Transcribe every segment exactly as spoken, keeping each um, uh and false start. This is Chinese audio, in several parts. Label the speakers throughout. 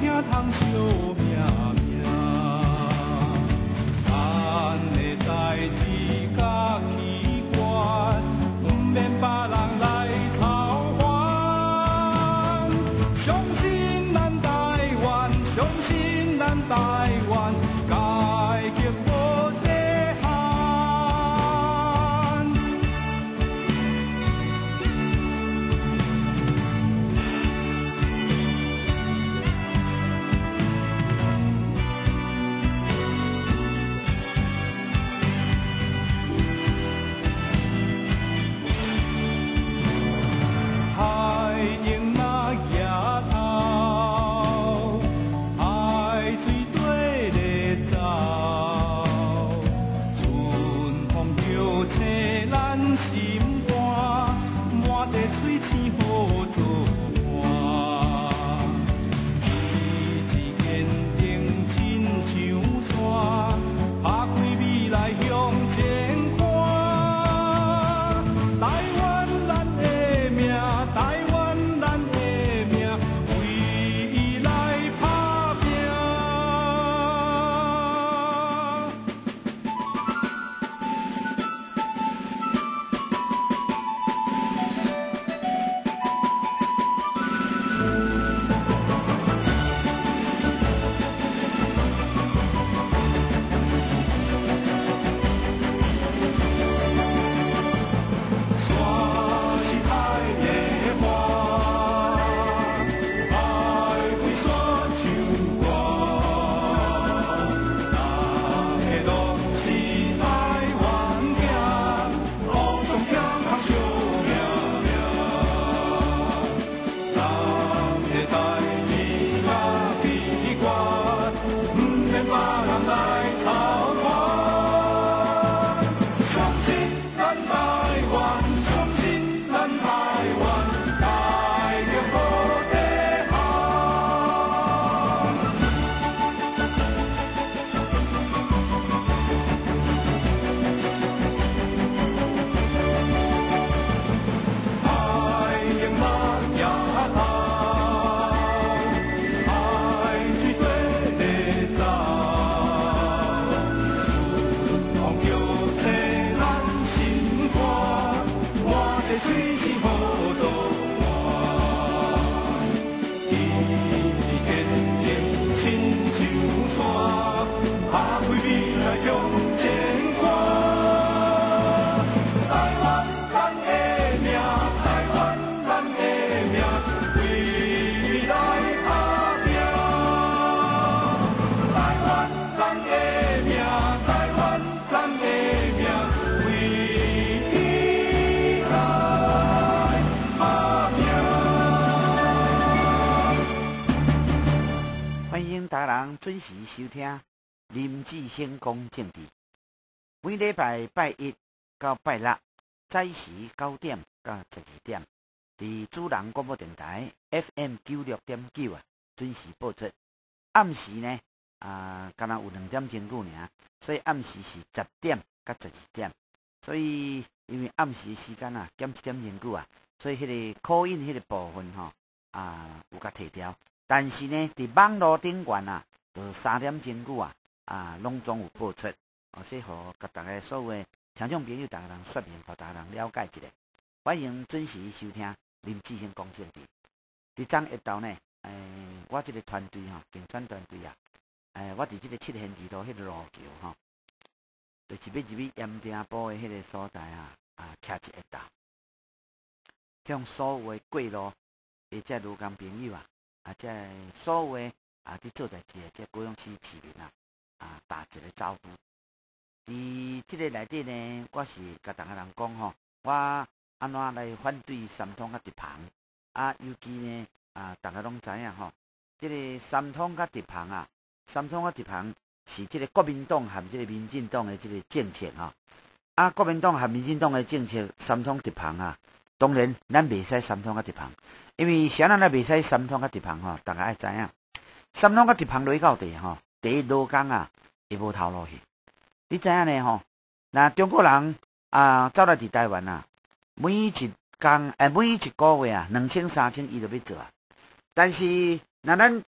Speaker 1: 准时收听林志兴讲政治，每礼拜拜一到拜六早时九点到十二点，伫主人广播电台 F M 九六点九啊准时播出。暗时呢啊，敢若有两点钟久尔，所以暗时是十点到十二点。所以因为暗时时间啊减一点钟久啊，所以迄个call in迄个部分吼、哦、啊有甲提掉。但是呢，伫网络顶悬啊，就三点钟久啊，啊，拢总有播出，哦，所以互甲大家所有的听众朋友，大家人说明，互大家人了解一下。欢迎准时收听林志兴讲政治。伫昨下昼呢，诶，我即个团队吼，竞选团队啊，诶，我伫即个七贤二路迄个路桥吼，就是要入去盐埕埔的迄个所在啊，啊，徛一下昼，向所有的过路的即路工朋友啊。啊，即所有诶啊，伫做代志诶，即高雄市市民啊，啊，打一个招呼。伫即个内底呢，我是甲大家人讲吼，我安怎来反对三通甲直棚啊？尤其呢，啊，大家拢知影吼，即、這个三通甲直棚啊，三通甲直棚是即个国民党含即个民进党诶即个政策啊。啊，国民党含民进党诶政策，三通直棚啊，当然咱袂使三通甲直棚。因为啥人咱袂使三通甲直棚吼，大家爱知影。三通甲直棚落到地吼，第一路工啊，会无头路去。你知影呢吼？那中国人啊，走来伫台湾啊，每一工诶，每一个月啊，两千三千伊就要做啊。但是那咱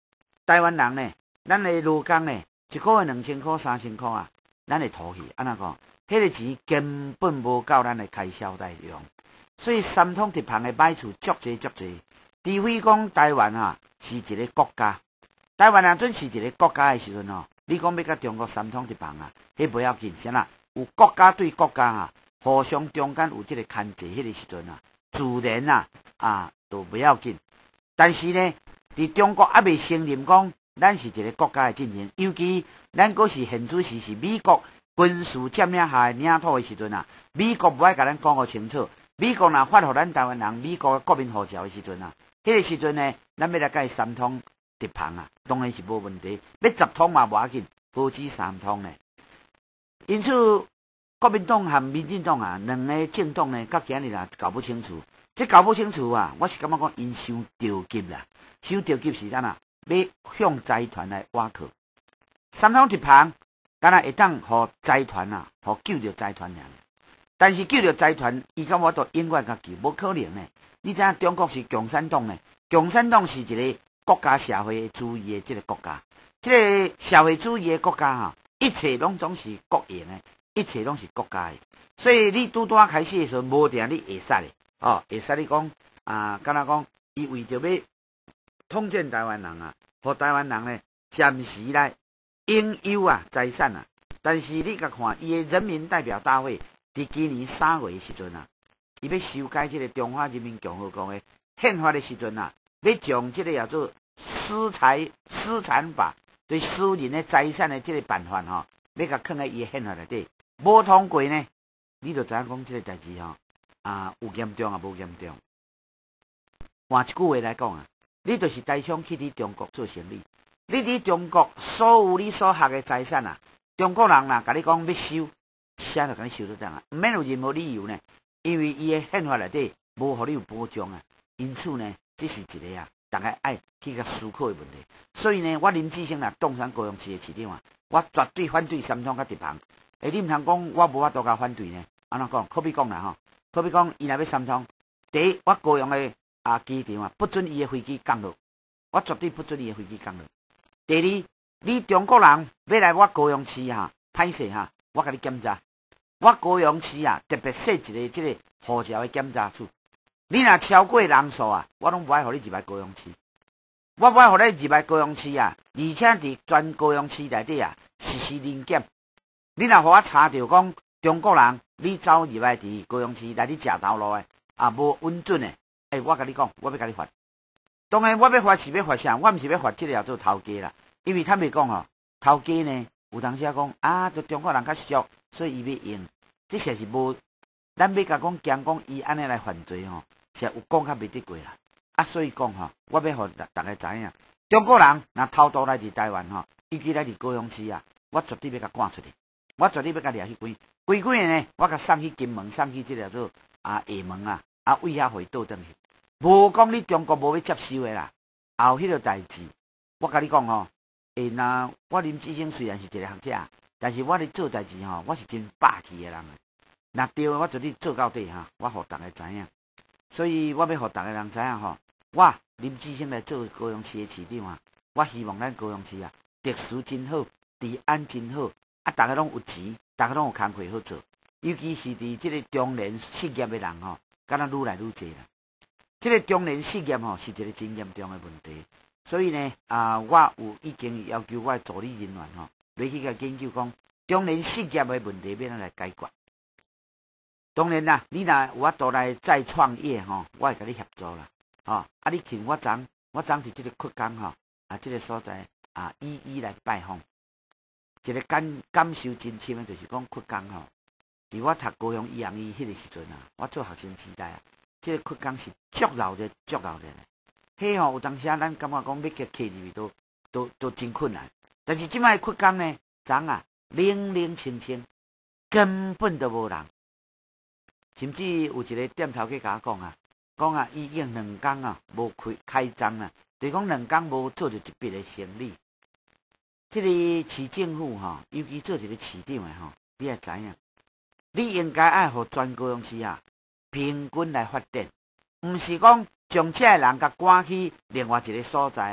Speaker 1: 台湾人呢，咱的劳工呢，一个月两千块、三千块啊，咱的土去，安怎讲？迄个钱根本无够咱的开销来用，所以三通直旁的买厝足济足济。除非讲台湾啊是一个国家，台湾啊准是一个国家的时阵哦，你讲要甲中国三通直旁啊，迄不要紧，啥啦？有国家对国家啊，互相中间有这个牵制，迄个时阵啊，自然啊啊都不要紧。但是呢，伫中国还未承认讲咱是一个国家的进行，尤其咱嗰是现主时是美国军事占领下的领土的时阵啊，美国不爱甲咱讲个清楚，美国若发互咱台湾人美国的国民护照的时阵啊，迄、个时阵呢，咱要来甲伊三通直旁啊，当然是无问题，要十通嘛无要紧，何止三通呢？因此，国民党和民进党啊，两个政党呢，到今日啊搞不清楚。这搞不清楚啊，我是感觉讲因伤着急啦，伤着急是咱啊，要向财团来挖靠。三通一旁，敢若会当互财团啊，互救着财团人。但是救着财团，伊甲我都永远甲救，无可能呢。你知影中国是共产党呢？共产党是一个国家社会主义的这个国家，这个社会主义的国家哈，一切拢总是国营的，一切拢是国家的。所以你拄拄啊开始的时候，无定你会使的。哦，会使你讲啊，敢若讲，伊为着要统战台湾人啊，互台湾人呢暂时来拥有啊财产啊。但是你甲看，伊的人民代表大会伫今年三月的时阵啊，伊要修改这个中华人民共和国的宪法的时阵啊，要将这个叫做私财私产法对私人的财产的这个办法吼、哦，要甲放在伊的宪法内底，无通过呢，你就知影讲这个代志吼。啊，有严重啊，无严重。换一句话来讲啊，你就是台商去伫中国做生意，你伫中国所有你所学的财产啊，中国人呐，甲你讲要收，写就甲你收到这样啊，唔免有任何理由呢，因为伊的宪法内底无互你有保障啊，因此呢，这是一个啊，大家爱去甲思考的问题。所以呢，我林志升啊，动产高雄市的市长啊，我绝对反对三通甲直旁。诶，你唔通讲我无法度甲反对呢？安怎讲？可比讲啦吼。可比讲，伊若要三通，第一，我高雄的啊机场啊，不准伊的飞机降落，我绝对不准伊的飞机降落。第二，你中国人要来我高雄市哈，歹势哈，我甲你检查，我高雄市啊，特别设一个即个护照的检查处，你若超过人数啊，我拢不爱互你入来高雄市，我不爱互你入来高雄市啊，而且伫全高雄市内底啊，实施临检，你若互我查到讲中国人。你走入来伫高雄市来你食头路诶，啊无稳准诶，诶、欸，我甲你讲，我要甲你罚。当然，我要罚是要罚啥？我毋是要罚即个叫做头家啦，因为坦白讲吼，头家呢有当时啊讲啊，就中国人较俗，所以伊要用，这实是无，咱要甲讲讲讲伊安尼来犯罪吼，实有讲较袂得过啦。啊，所以讲吼，我要互大大家知影，中国人若偷渡来伫台湾吼，尤其来伫高雄市啊，我绝对要甲赶出去。我绝对要甲掠去关，关关呢，我甲送去金门，送去即个叫做啊厦门啊，啊为遐回倒转去，无讲你中国无要接收的啦。后迄个代志，我甲你讲吼，诶，那我林志升虽然是一个学者，但是我咧做代志吼，我是真霸气的人。若对，我绝对做到底哈，我互大家知影。所以我要互大家人知影吼，我林志升来做高雄市的市长啊，我希望咱高雄市啊，特殊真好，治安真好。啊，大家拢有钱，大家拢有工课好做，尤其是伫即个中年失业的人吼，敢若愈来愈侪啦。即个中年失业吼是一个真严重的问题，所以呢，啊，我有已经要求我的助理人员吼，要去甲研究讲中年失业的问题要哪来解决。当然啦，你若有法度来再创业吼，我会甲你协助啦，吼、啊，啊，你请我昨我昨伫即个扩工吼，啊，即、這個所在啊，一一来拜访。一个感感受真深的，就是讲扩工吼。伫我读高雄医学院迄个时阵啊，我做学生时代啊，即、這个扩工是足闹热、足闹热的。迄吼有当时啊，咱感觉讲要去客入去都都都真困难。但是即摆扩工呢，昨啊冷冷清清，根本都无人。甚至有一个店头去甲我讲啊，讲啊已经两工啊无开开张啊，就是讲两工无做着一笔的生意。这个市政府吼，尤其做一个市长的吼，你也知影，你应该爱互全高雄市啊平均来发展，毋是讲将这个人甲赶去另外一个所在啊，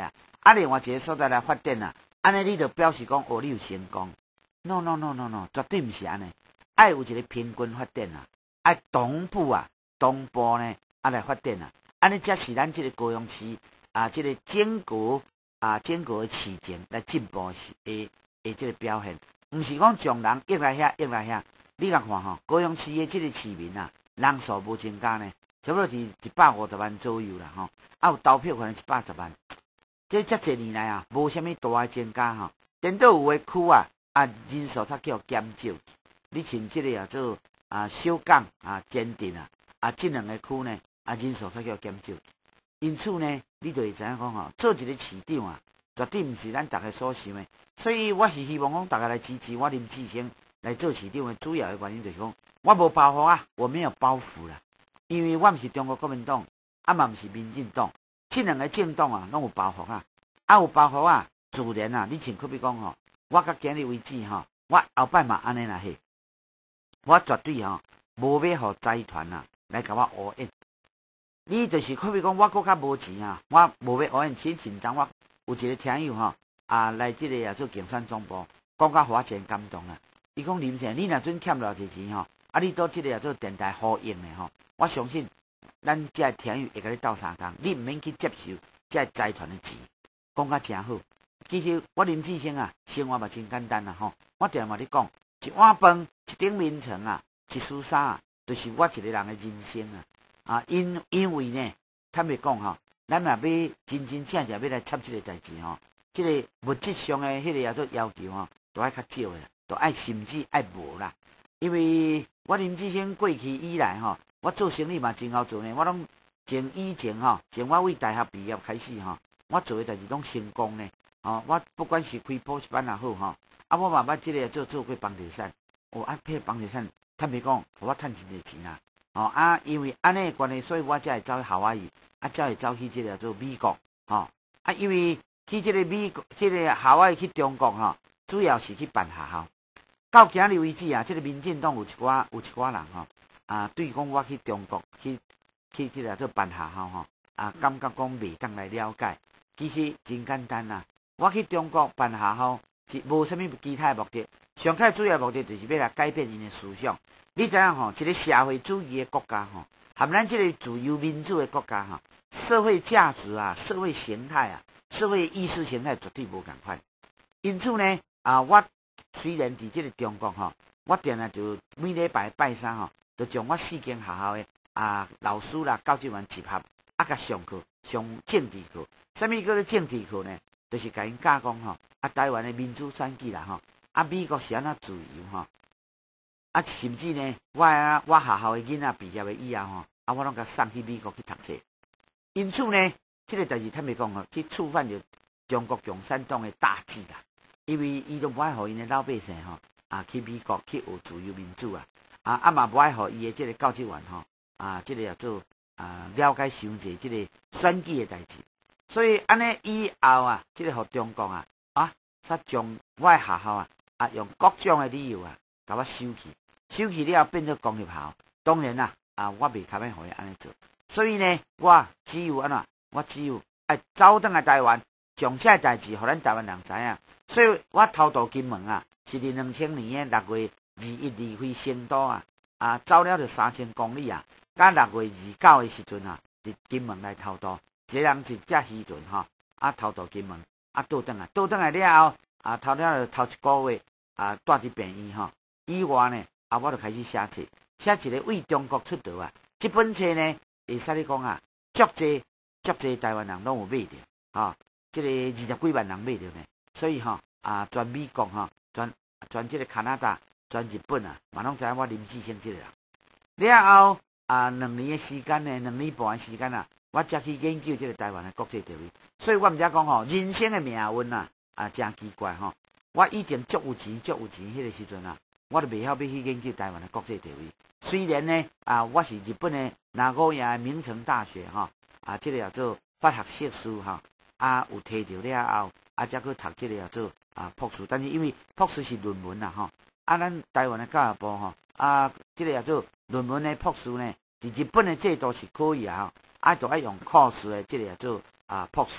Speaker 1: 啊另外一个所在来发展啊，安尼你就表示讲哦，你有成功。No no no no no， 绝对毋是安尼，爱有一个平均发展啊，爱同步啊，同步呢啊来发展啊，安尼才是咱这个高雄市啊，这个整个啊整个的市情来进步的的这个表现，毋是讲将人约来遐约来遐。你甲看吼，高雄市的这个市民啊，人数无增加呢，差不多是一百五十万左右啦吼，啊有投票可能一百十万，这遮侪年来啊，无虾米大的增加吼，颠倒有的区啊，啊人数才叫减少。你像这个啊做啊小港啊坚定啊，啊这两个区呢，啊人数才叫减少。因此呢，你就会知影讲吼，做一个市长啊，绝对毋是咱大家所想的。所以我是希望讲大家来支持我林志升。来做市长的主要的原因就是讲，我无包袱啊，我没有包袱啦，因为我毋是中国国民党，啊嘛毋是民进党，这两个政党啊，拢有包袱啊，啊有包袱啊，自然啊，你像可比讲吼，我到今日为止吼，我后摆嘛安尼啦嘿，我绝对吼无要互财团啊来甲我乌烟，你就是可比讲我搁较无钱啊，我无要乌烟，前前阵我有一个听友吼啊来这个啊做竞选总部，讲甲我真感动啊。伊讲林先生，你若准欠偌济钱吼，啊，你倒即个做电台呼应的吼，我相信咱遮听友会甲你斗相共，你毋免去接受遮财团的钱，讲甲真好。其实我林志升啊，生活嘛真简单啊吼，我定嘛咧讲，一碗饭，一顶眠床啊，一束衫啊，就是我一个人的人生啊。啊，因因为呢，坦白讲吼，咱若要真真正正要来插即个代志吼，即、這个物质上的迄个啊做要求吼，都爱较少的。都爱甚至爱无啦，因为我林志升过去以来吼，我做生意嘛真好做呢。我拢从以前吼，从我为大学毕业开始吼，我做的代志拢成功呢。哦，我不管是开补习班也好吼，啊我嘛捌即个做做过房地产，哦啊迄房地产，坦白讲，互我趁真侪钱啊。哦啊，因为安尼关系，所以我才会走去夏威夷，啊才会走去即个做美国，吼啊，因为去即个美国，即、這个夏威夷去中国吼，主要是去办学校。到今日为止啊，这个民进党有一寡有一寡人吼啊，对讲我去中国去去即个做办学校吼啊，感觉讲未当来了解。其实真简单啊，我去中国办学校是无啥物其他的目的，上开主要目的就是要来改变因的思想。你知影吼，一个社会主义的国家吼，含咱这个自由民主的国家吼，社会价值啊、社会形态啊、社会意识形态绝对无共款。因此呢啊，我。虽然伫即个中国吼，我定定就每礼拜拜三吼，就将我四间学校的啊老师啦、教职员集合，啊甲上课上政治课。啥物叫做政治课呢？就是甲因教讲吼，啊台湾的民主选举啦吼，啊美国是安怎自由吼，啊甚至呢，我啊我学校的囡仔毕业的以后吼，啊我拢甲送去美国去读册。因此呢，即、這个代志坦白讲吼，去触犯着中国共产党的大忌啦。因为伊都无爱互因的老百姓吼啊去美国去学自由民主啊，啊啊嘛无爱互伊的即个教职员吼啊，即、這个叫做啊了解伤济即个选举的代志。所以安尼以后啊，即、這个互中国啊啊，煞将我的学校啊啊用各种的理由啊，甲我收去，收去了后变做公立校。当然啦啊，我袂卡要互伊安尼做。所以呢，我只有安怎，我只有爱走倒来台湾，将这代志互咱台湾人知影。所以我偷渡金门啊，是伫两千年的六月二一离开成都啊，啊走了就三千公里啊，甲六月二九的时阵啊，伫金门来偷渡，一个人是遮时阵吼，啊偷渡金门，啊倒转来，倒转来了后，啊偷了就头一个月啊住伫病院吼，以外呢，啊我就开始写册，写一个为中国出道啊，这本册呢，会使你讲啊，足济足济台湾人拢有买着，吼，这个二十几万人买着呢。所以吼啊，全美国吼，全全这个加拿大，全日本啊，嘛拢知影我林志升这个人。了后啊，两年的时间呢，两年半的时间啊，我才去研究这个台湾的国际地位。所以我毋才讲吼，人生的命运啊，啊真奇怪吼。我以前足有钱，足有钱迄个时阵啊，我都袂晓要去研究台湾的国际地位。虽然呢啊，我是日本的名古屋名城大学吼啊，这个叫做法学硕士吼啊，有摕到了后。啊，才去读这个叫做啊博士，但是因为博士是论文啦吼，啊，咱台湾的教育部吼，啊，这个叫做论文的博士呢，伫日本的制度是可以啊，啊，就爱用考试的这个叫做啊博士啊，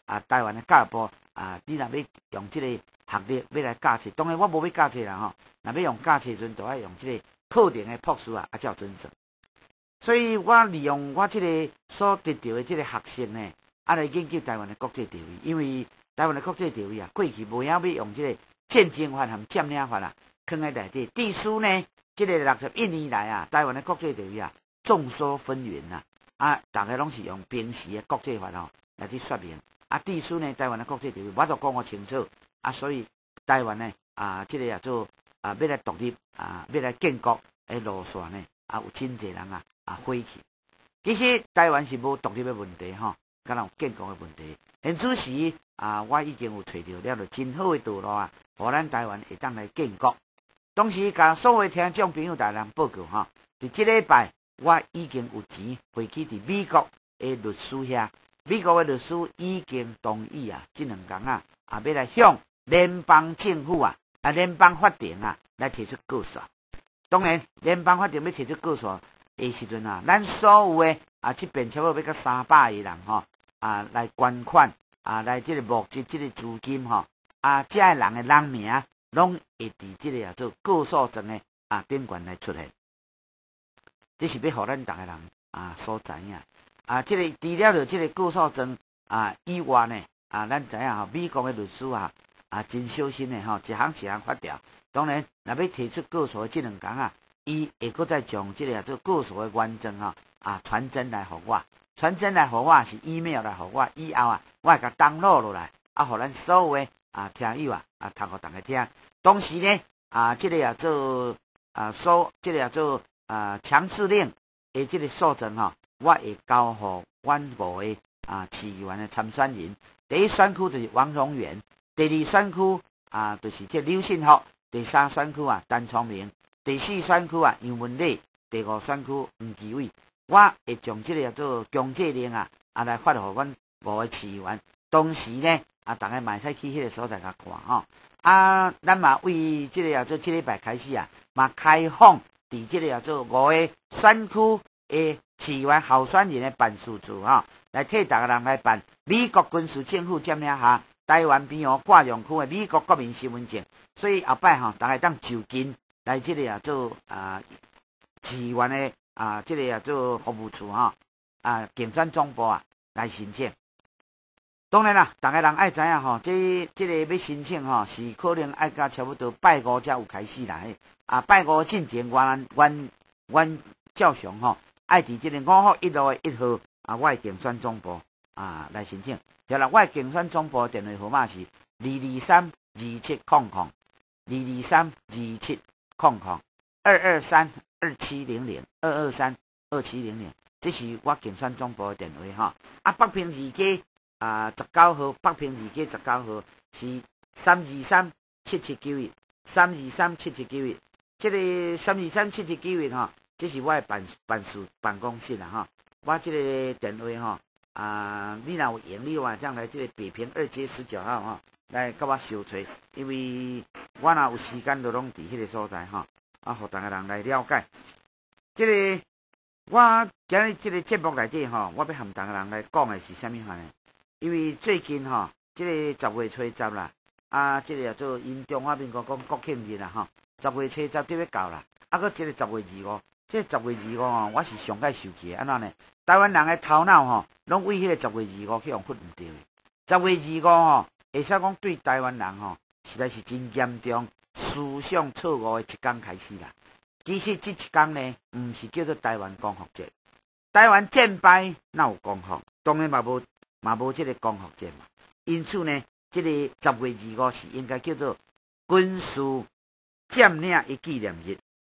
Speaker 1: 啊台湾的教育部啊，你若要用即个学历要来教册，当然我无要教册啦吼，若要用教册阵，就要用即个课程的博士啊，啊才有准证。所以我利用我即个所得到的即个学习呢，啊来研究台湾的国际地位，因为台湾的国际地位啊，过去无晓要用即个战争法和占领法啦，放在内底。地书呢，即个六十一年来啊，台湾的国际地位啊，众说纷纭呐。啊，大家拢是用平时的国际法吼来去说明。啊，地书呢，台湾的国际地位，我都讲我清楚。啊，所以台湾呢，啊，即、这个啊做啊，要来独立啊，要来建国的路线呢，啊，有真侪人啊啊火气。其实台湾是无独立的问题吼，敢若有建国的问题。因此时啊，我已经有找到了了真好的道路啊，互咱台湾会当来建国。当时甲所有听众朋友大人报告吼，伫即礼拜。我已經有錢飛去伫美國的律師遐，美國的律師已經同意啊，即兩天啊，啊要來向聯邦政府啊，啊聯邦法庭啊來提出告訴。當然，聯邦法庭要提出告訴的時陣啊，咱所有的啊，即邊差不多要到三百個人吼，啊來捐款，啊來即個募集即個資金吼，啊遮個人的人名攏會佇即個啊做告訴證的啊頂懸來出現。這是要互咱逐個人啊所知影啊，即、這個除了着即個告訴證啊以外呢，啊，咱知影吼，美國的律師啊啊真小心的吼，一項一項發條。當然，若要提出告訴的即兩工啊，伊會閣再將即個做告訴的原證吼啊傳真來互我，傳真來互我是 email 來互我，以後啊，我會甲 download 落來，啊，互咱所有的啊聽友啊啊讀互大家聽。當時呢啊，即、這個啊做啊所，即、這個啊做。啊，強制令誒，即個訴證吼，我會交予阮五個啊市議員的參選人。第一選區就是王榮元，第二選區啊就是即劉信福，第三選區啊陳聰明，第四選區啊楊文禮，第五選區吳基偉。我會將即個叫做強制令啊啊來發予阮五個市議員。當時呢啊，大家嘛會使去迄個所在甲看吼。啊，咱嘛為即個叫做即禮拜開始啊，嘛開放。伫即個叫做五個選區的市議員候選人的辦事處吼，來替逐個人來辦美國軍事政府佔領下台灣邊河掛洋區的美國國民身份證，所以後擺吼，大家當就近來即個叫做啊市議員的啊即個叫做服務處吼啊競選總部啊來申請。當然啦，大家人愛知影吼，即即個要申請吼，是可能愛到差不多拜五才有開始啦。啊，拜五進前，阮阮阮照常吼，愛佇即個五福一路的一號啊，我的競選總部啊來申請。對啦，我的競選總部電話號碼是二二三二七空空，二二三二七空空，二二三二七零零，二二三二七零零，這是我競選總部的電話吼。啊，北平二街啊十九號，北平二街十九號是三二三七七九一，三二三七七九一。即個三二三七七九一吼，這是我的辦辦事辦公室啦吼。我即個電話吼，啊，你若有閒你話將來即個北平二街十九號吼，來甲我相找，因為我若有時間就攏佇迄個所在吼，啊，互逐個人來了解。即、這個我今日即個節目內底吼，我要和逐個人來講的是啥物話呢？因為最近吼，即、這個十月初十啦，啊，即、這個叫做因中華民國講國慶日啦吼。十月初十就要到啦，啊，佮即個十月二五，即、這個十月二五吼，我是上界受氣的，安怎呢？台灣人的頭腦吼，攏為迄個十月二五去用忽唔對。十月二五吼，會使講對台灣人吼，實在是真嚴重思想錯誤的一天開始啦。其實這一天呢，唔是叫做台灣光復節，台灣戰敗哪有光復？當然嘛無嘛無即個光復節嘛。因此呢，即、這個十月二五是應該叫做軍事佔領的紀念日，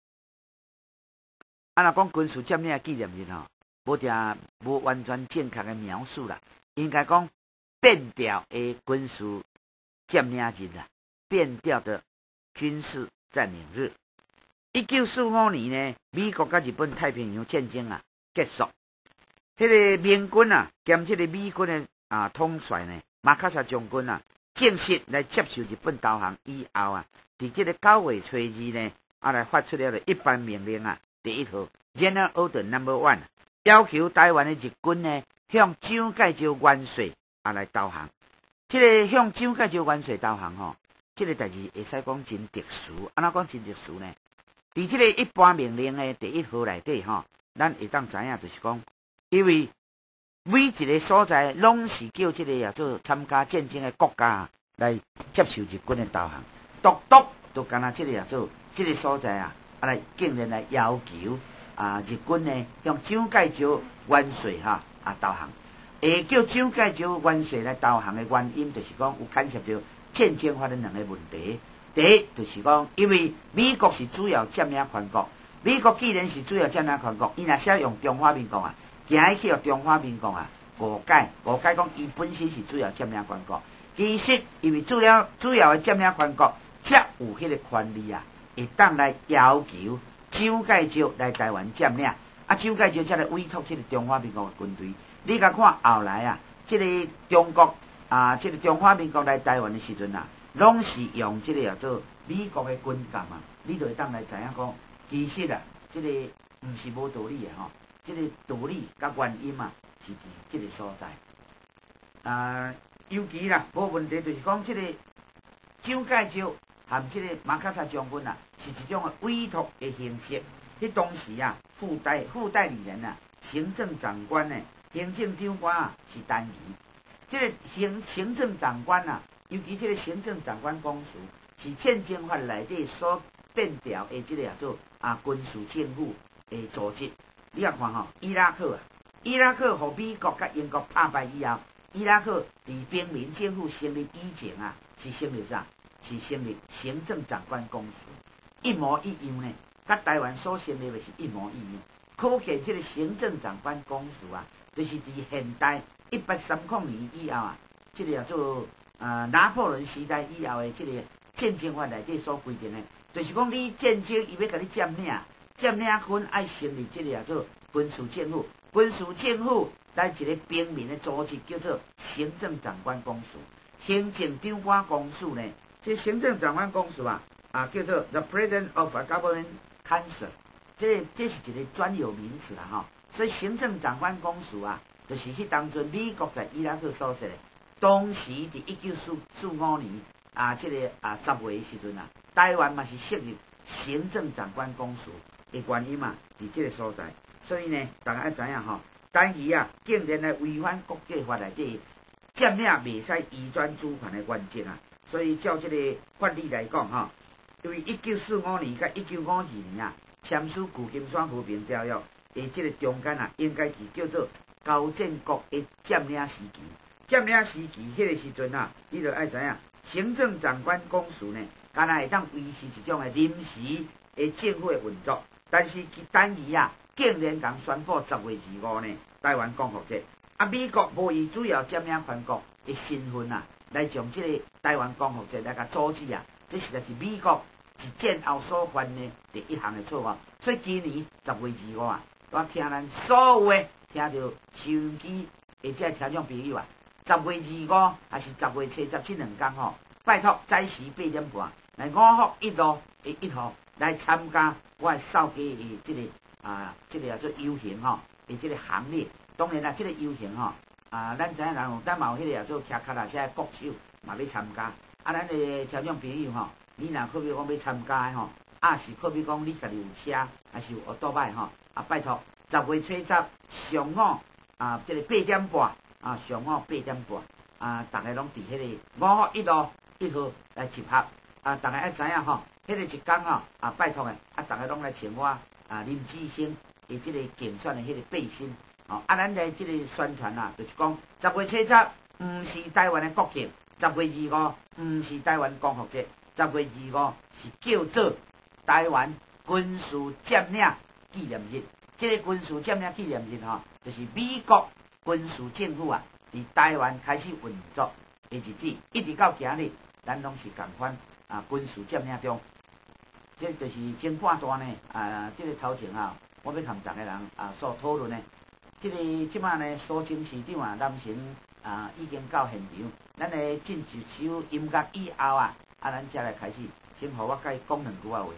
Speaker 1: 啊，若講軍事佔領的紀念日吼，無定無完全正確的描述啦，應該講變調的軍事佔領日啦，變調的軍事佔領日。一九四五年呢，美國甲日本太平洋戰爭啊結束，迄、那個盟軍啊兼即個美軍的啊統帥呢，馬卡薩將軍啊，正式來接受日本投降以後啊。伫即個九月初二呢，啊來發出了了一般命令啊，第一號 General Order Number One，要求台灣的日軍呢向蔣介石元帥啊來投降。 这个向蒋介石元帅投降吼，这个代志会使讲真特殊。安怎讲真特殊呢？伫这个一般命令的第一号内底吼，咱会当知影就是讲，因为每一个所在拢是叫这个也做参加战争的国家来接受日军的投降，独独就干那这个也做这个所在啊，啊来竟然来要求啊日军呢向蒋介石元帅哈啊投降。会叫蒋介石元帅来投降的原因，就是讲有牵涉到战争法的两个问题。第一，就是讲，因为美国是主要占领全国，美国既然是主要占领全国，伊若写用中华民国啊，行去用中华民国啊，误解误解讲伊本身是主要占领全国，其实因为主要主要的占领全国，才有迄个权利啊，会当来要求蒋介石来台湾占领，啊，蒋介石才来委托这个中华民国的军队。你甲看后来啊，这个中国啊，这个中华民国来台湾的时阵啊，拢是用这个叫做美国的军舰啊，你就会当来知影讲，其实啊，这个毋是无道理的吼，这个道理甲原因啊，是伫这个所在。啊，尤其啦，无问题就是讲，这个蒋介石含这个马卡萨将军啊，是一种委托的形式。迄当时啊，副代副代理人啊，行政长官呢。行政长官啊是单一，这个行行政长官啊，尤其这个行政长官公署是战争法内底所定调的这个叫做啊军事政府的组织。你啊看吼，伊拉克啊，伊拉克和美国甲英国打败以后，伊拉克伫兵民政府成立以前啊，是成立啥？是成立行政长官公署，一模一样呢，甲台湾所成立的是一模一样。可见这个行政长官公署啊。就是伫现代一八三零年以后啊，这个叫做啊拿破仑时代以后的这个战争法内底所规定的，就是讲你战争伊要甲你占领，占领军爱成立这个叫做军事政府，军事政府来一个兵民的组织叫做行政长官公署，行政长官公署呢，这行政长官公署啊啊叫做 The President of a Government Council， 这这是一个专有名词啦哈。所以行政长官公署啊，就是去当初美国在伊拉克所设的。当时伫一九四四五年啊，这个啊十月的时阵啊，台湾嘛是设立行政长官公署的原因嘛，伫这个所在。所以呢，大家要知影吼，单于啊，竟然来违反国际法内底占领袂使移转主权的原则啊。所以照这个法律来讲吼，因为一九四五年甲一九五二年啊，签署旧金山和平条约。诶，这个中间啊，应该是叫做高建国的占领时期。占领时期迄个时阵啊，你就爱知影，行政长官公署呢，敢若会当维持一种的临时的政府的运作。但是其等于啊，竟然讲宣布十月二五呢，台湾光复节。啊，美国无以主要占领全国的身份啊，来将这个台湾光复节来甲阻止啊，这实在是美国是战后所犯的第一项的错误。所以今年十月二五啊。我听咱所有的听到收音机或者听众朋友啊，十月二五还是十月七十七两天吼，拜托早时八点半来五福一路的一号来参加我的扫街的这个啊，这个叫做游行吼的这个行列。当然啦，这个游行吼啊，咱知影人有咱嘛有迄个叫做骑脚踏车国手嘛要参加。啊，咱的听众朋友吼，你若可比讲要参加的吼，啊是可比讲你家己有车还是有奥多摆吼。啊，拜托，十月七十上午啊，这个八点半啊，上午八点半啊，大家拢伫迄个五福一路一号来集合啊，大家要知影吼，迄、那个一天吼啊，拜托诶，啊，大家拢来穿我啊林志升的这个竞选的迄个背心哦，啊，咱在这个宣传啊，就是讲十月七十毋是台湾的国庆，十月二五毋是台湾光复节，十月二五是叫做台湾军事占领纪念日。这个军事占领纪念日吼，就是美国军事政府啊，伫台湾开始运作的日子，一直到今日，咱拢是共款啊，军事占领中。这就是前半段呢啊，这个头前啊，我要同逐个人啊所讨论的。这个即摆呢，苏清市长啊，南城啊已经到现场，咱来进一首音乐以后啊，啊，咱才来开始，先互我甲伊讲两句啊话。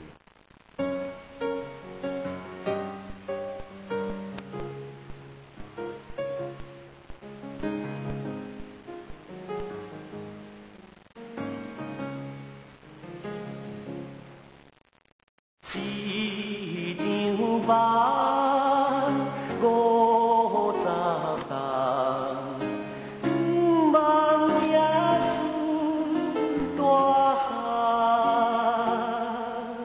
Speaker 2: 百五十担，不望耶稣大汉，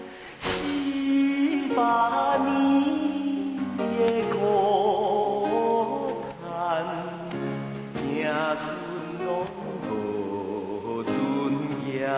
Speaker 2: 四百年的苦叹，命顺拢无尊严。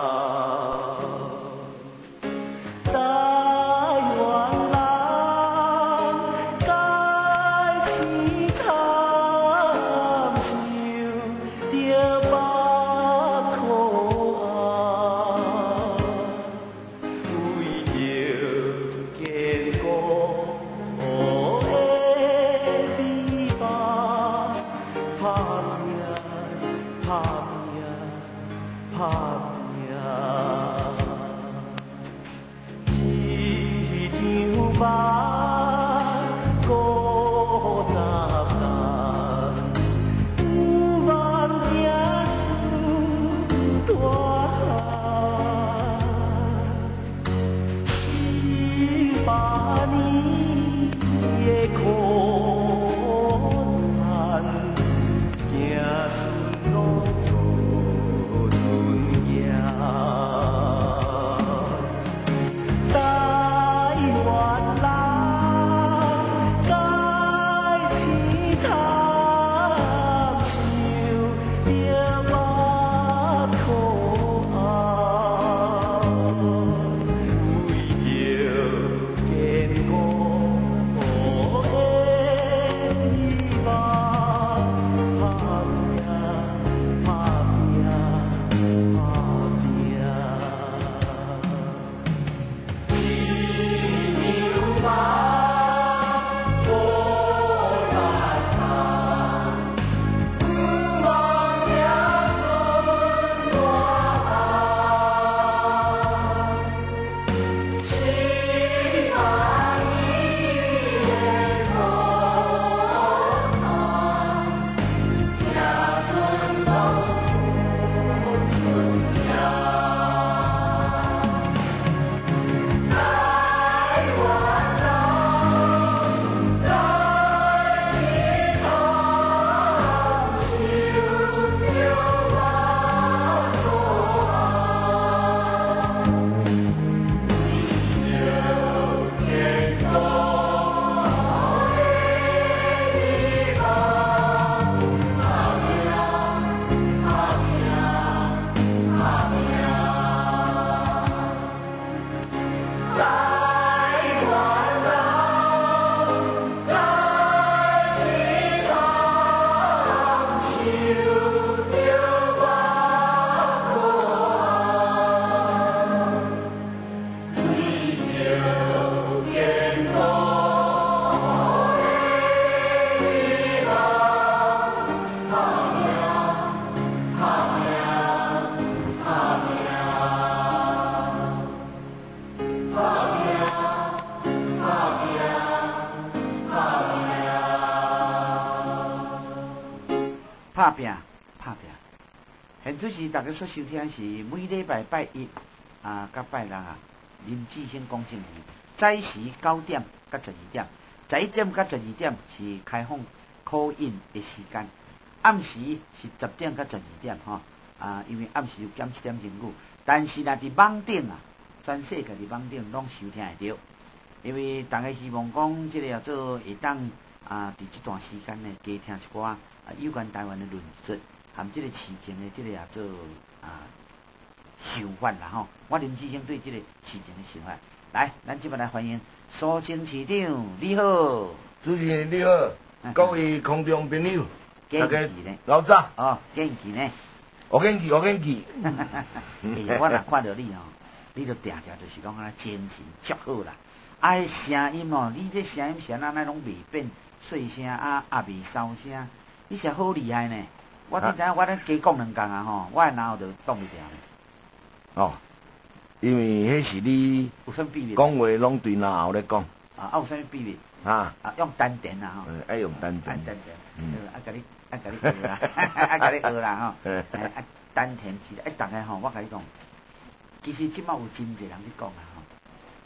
Speaker 1: 拍拼拍拼，现在是大家所收听是每礼拜拜一啊，甲拜六啊，林志兴讲正义，早时九点甲十二点，十一点甲十二点是开放call in的时间，暗时是十点甲十二点吼啊，因为暗时有减七点钟久，但是若伫网顶啊，全世界伫网顶拢收听会到，因为大家希望讲即个叫做会当啊，伫即段时间呢，加听一寡。啊，有关台湾的论述，含即个事情的即个也做啊想法啦吼。我林志兴对即个事情的想法，来，咱即摆来欢迎苏清市长，你好，
Speaker 3: 主持人你好，各位空中朋友，
Speaker 1: 大家
Speaker 3: 老早
Speaker 1: 哦，元气呢，
Speaker 3: 我元气，我元气。
Speaker 1: 哎，我若看到你哦，你就定定就是讲啊，精神足好啦。啊，声音哦，你这声音是安那拢未变细声啊，也未收声。你是好厉害呢！我你知影，我咧加讲两讲啊吼，我脑就挡袂掉。
Speaker 3: 哦，因为迄是你
Speaker 1: 有啥秘密？
Speaker 3: 讲话拢对脑后咧讲。
Speaker 1: 啊，有啥秘密？
Speaker 3: 啊
Speaker 1: 啊，用丹田啊吼。
Speaker 3: 嗯，爱用丹田。
Speaker 1: 丹田，
Speaker 3: 嗯，
Speaker 1: 啊，甲你，啊，甲你学啦，啊，甲你学啦吼。啊，丹田是，哎，大家吼，我甲你讲，其实即摆有真侪人咧讲啊吼，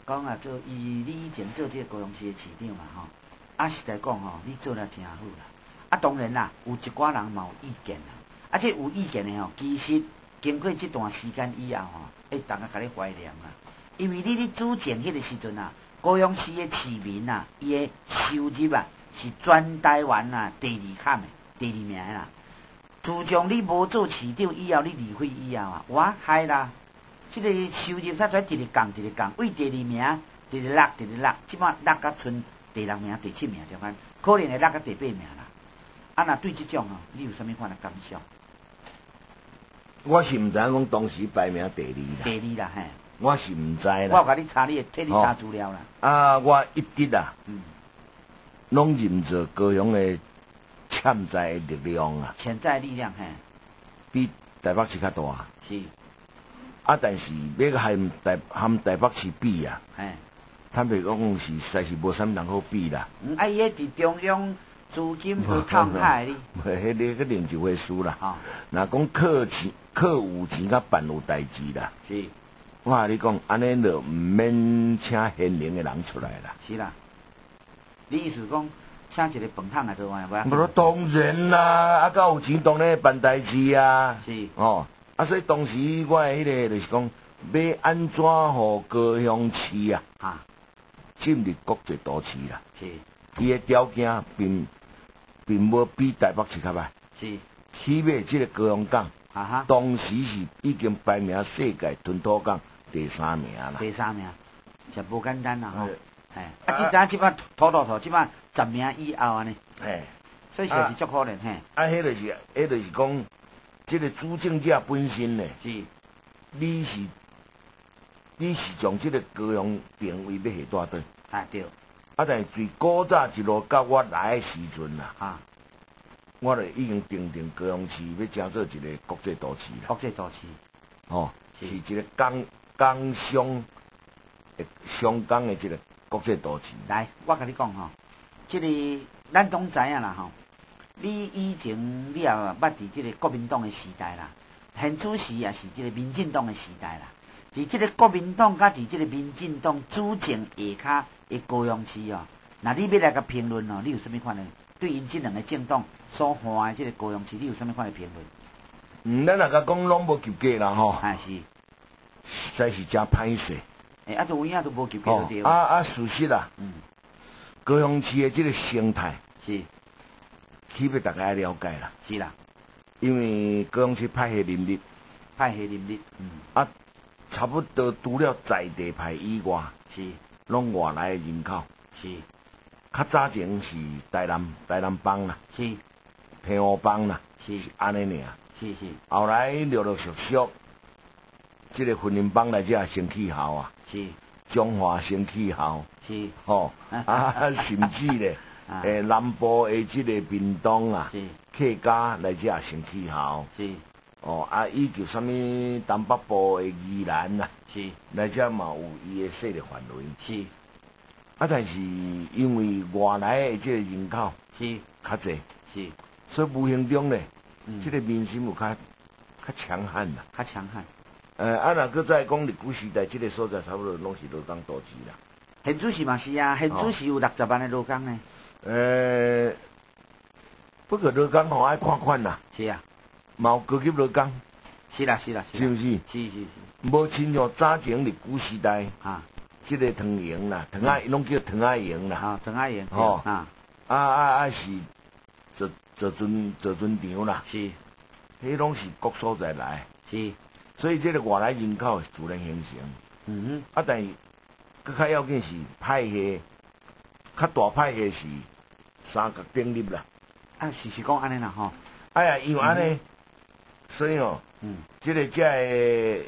Speaker 1: 讲啊，做以你以前做这个高雄市的市长嘛吼，啊实在讲吼，你做得真好啦。啊当然啦，有一寡人嘛有意见啦，啊这有意见的吼，其实经过这段时间以后吼，会大家甲你怀念啦，因为你咧主政迄个时阵啊，高雄市的市民啊，伊的收入啊是全台湾啊第二坎的，第二名的啦。自从你无做市长以后，你离开以后啊，哇嗨啦！这个收入才才一日降一日降，为第二名，第二落，第二落，即摆落甲剩第六名、第七名这款，可能会落甲第八名啦。啊，那对这种哦，你有啥物款的感想？
Speaker 3: 我是唔知影讲当时排名第二啦。
Speaker 1: 第二啦，嘿。
Speaker 3: 我是唔知啦。
Speaker 1: 我甲你查，你替你查资料啦。
Speaker 3: 啊，我一直啊，
Speaker 1: 嗯，
Speaker 3: 拢认做高雄的潜在的力量啊。
Speaker 1: 潜在力量，嘿。
Speaker 3: 比台北市较大。
Speaker 1: 是。
Speaker 3: 啊，但是要和台和台北市比啊，
Speaker 1: 嘿，
Speaker 3: 坦白讲是实在是无啥物人好比啦。
Speaker 1: 嗯，啊，伊迄伫中央资金去慷慨哩。
Speaker 3: 迄个迄另一回事啦。
Speaker 1: 哦。
Speaker 3: 若讲靠钱、靠有钱甲办有代志啦。
Speaker 1: 是。
Speaker 3: 我甲你讲，安尼就毋免请贤明的人出来啦。
Speaker 1: 是啦。你意思讲，请一个饭桶来做完，无？
Speaker 3: 无当然啦，啊，甲有钱当然会办代志啊。
Speaker 1: 是。
Speaker 3: 哦。啊，所以当时我的迄个就是讲，要安怎互高雄市啊，
Speaker 1: 啊，
Speaker 3: 进入国际都市啦。
Speaker 1: 是。
Speaker 3: 伊的条件并并无比台北市较歹。
Speaker 1: 是。
Speaker 3: 起码即个高雄港，
Speaker 1: 啊哈，
Speaker 3: 当时是已经排名世界吞吐港第三名啦。
Speaker 1: 第三名，就无简单啦吼。哎，啊，
Speaker 3: 啊
Speaker 1: 即阵即摆土土土，即摆十名以后安尼。
Speaker 3: 嘿。
Speaker 1: 所以就是足可怜嘿。
Speaker 3: 啊，迄就是，迄就是讲。这个主政者本身呢，
Speaker 1: 是，
Speaker 3: 你是你是将这个高雄定位要下大队，
Speaker 1: 啊对，
Speaker 3: 啊但是最古早一路到我来的时阵啦，
Speaker 1: 啊，
Speaker 3: 我就已经定定高雄市要成做一个国际都市啦，
Speaker 1: 国际都市，
Speaker 3: 哦，
Speaker 1: 是
Speaker 3: 是一个港港商的商港的一个国际都市。
Speaker 1: 来，我甲你讲吼，这个咱拢知影啦吼。你以前你也捌伫即个国民党的时代啦，现此时也是即个民进党的时代啦。伫即个国民党甲伫即个民进党主政下骹的高雄市哦，那你要来个评论哦，你有啥物款的？对因即两个政党所换的即个高雄市，你有啥物款的评论？
Speaker 3: 嗯，咱若甲讲拢无及格啦吼，
Speaker 1: 啊是，
Speaker 3: 实在是真歹势。
Speaker 1: 诶、欸，啊，就有影都无及格对。
Speaker 3: 啊啊，事实啊，
Speaker 1: 嗯，高
Speaker 3: 雄市的即个生态
Speaker 1: 是。
Speaker 3: 起码大家了解啦，
Speaker 1: 是啦，
Speaker 3: 因为高雄市派系林立，
Speaker 1: 派系林立，嗯，
Speaker 3: 啊，差不多除了在地派以外，
Speaker 1: 是，
Speaker 3: 拢外来的人口，
Speaker 1: 是，
Speaker 3: 较早前是台南台南帮啦，
Speaker 1: 是，
Speaker 3: 平湖帮啦，
Speaker 1: 是，
Speaker 3: 是安尼尔，
Speaker 1: 是是，
Speaker 3: 后来陆陆续续，即、这个婚姻帮来遮升气候啊，
Speaker 1: 是，
Speaker 3: 中华升气候，
Speaker 1: 是，
Speaker 3: 吼、哦，啊，甚至咧。诶，南部诶，即个屏东啊，客家来遮升气候，
Speaker 1: 是，
Speaker 3: 哦，啊，以及什么东北部诶宜兰啊，
Speaker 1: 是，
Speaker 3: 来遮嘛有伊诶势力范围，
Speaker 1: 是，
Speaker 3: 啊，但是因为外来诶即个人口
Speaker 1: 是
Speaker 3: 较济，
Speaker 1: 是， 所
Speaker 3: 以无形中咧，
Speaker 1: 嗯，
Speaker 3: 即个民心有较较强悍啦，
Speaker 1: 较强悍。
Speaker 3: 诶、呃，啊，若搁再讲历古时代，即、这个所在差不多拢是罗岗都市啦。
Speaker 1: 现主是嘛是啊，现主是有六十万诶罗岗呢。
Speaker 3: 诶、呃，不过罗岗吼爱看看啦。
Speaker 1: 是啊，
Speaker 3: 嘛有高级罗岗。
Speaker 1: 是啦是啦是。
Speaker 3: 是毋是？
Speaker 1: 是是是。
Speaker 3: 无亲像早前历古时代。
Speaker 1: 啊。
Speaker 3: 即个汤圆啦，汤仔拢叫汤仔圆啦。
Speaker 1: 啊，汤仔圆。
Speaker 3: 吼。
Speaker 1: 啊。
Speaker 3: 啊啊啊是坐坐船坐船场啦。
Speaker 1: 是。
Speaker 3: 迄拢是各所在来。
Speaker 1: 是。
Speaker 3: 所以即个外来人口是自然形成。
Speaker 1: 嗯哼。
Speaker 3: 啊，但是更较要紧是派系，较大派系是三角鼎立啦。
Speaker 1: 啊，是是讲安尼啦吼。
Speaker 3: 哎呀，因为安尼，所以哦，
Speaker 1: 嗯，
Speaker 3: 即个遮个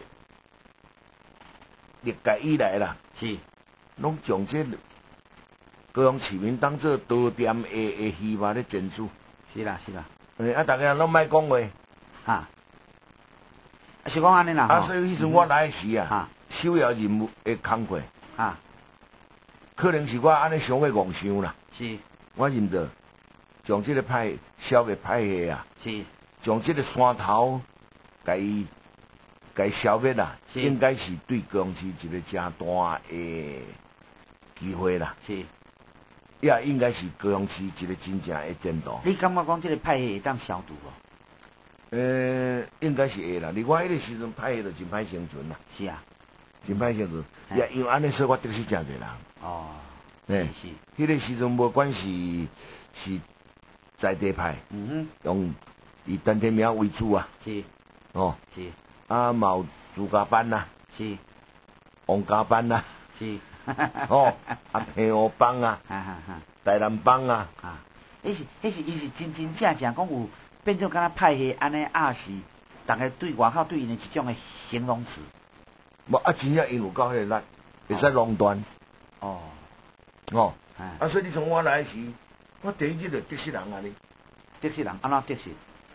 Speaker 3: 历届以来啦，
Speaker 1: 是，
Speaker 3: 拢将即高雄市民当做多点的的希望咧争取。
Speaker 1: 是啦是啦。
Speaker 3: 诶，啊，大家拢莫讲话。
Speaker 1: 哈。是讲安尼啦。
Speaker 3: 啊，所以迄阵我来时啊，
Speaker 1: 啊，
Speaker 3: 首要任务的工课。
Speaker 1: 啊。可
Speaker 3: 能是我安尼想的妄想啦。
Speaker 1: 是。
Speaker 3: 我认得。将这个派小嘅派系啊，
Speaker 1: 是，
Speaker 3: 将这个山头，甲伊该消灭啦，应该是对高雄市一个正大的机会啦。
Speaker 1: 是，
Speaker 3: 也应该是高雄市一个真正的前途。
Speaker 1: 你感觉讲这个派系会当消毒无？
Speaker 3: 呃，应该是会啦。另外迄个时阵派系就真歹生存啦。
Speaker 1: 是啊，
Speaker 3: 真歹生存。也因为安尼说，我得是真侪人。
Speaker 1: 哦，
Speaker 3: 是是。迄个时阵无管是是在地派，嗯哼，用以陈天苗为主啊。
Speaker 1: 是。
Speaker 3: 哦。
Speaker 1: 是。
Speaker 3: 啊，毛朱家班呐。
Speaker 1: 是。
Speaker 3: 王家班呐。
Speaker 1: 是。
Speaker 3: 哦。啊，平湖帮啊。
Speaker 1: 哈哈哈。
Speaker 3: 台南帮啊。
Speaker 1: 啊。迄是迄是伊是真真正正讲有。变做敢若派系安尼也是，大家对外口对因的一种的形容词。
Speaker 3: 无啊，真正因有够迄个力，会使垄断。
Speaker 1: 哦。
Speaker 3: 哦。啊，所以你从我来时，我第一日就得失人啊你。
Speaker 1: 得失人安怎得失？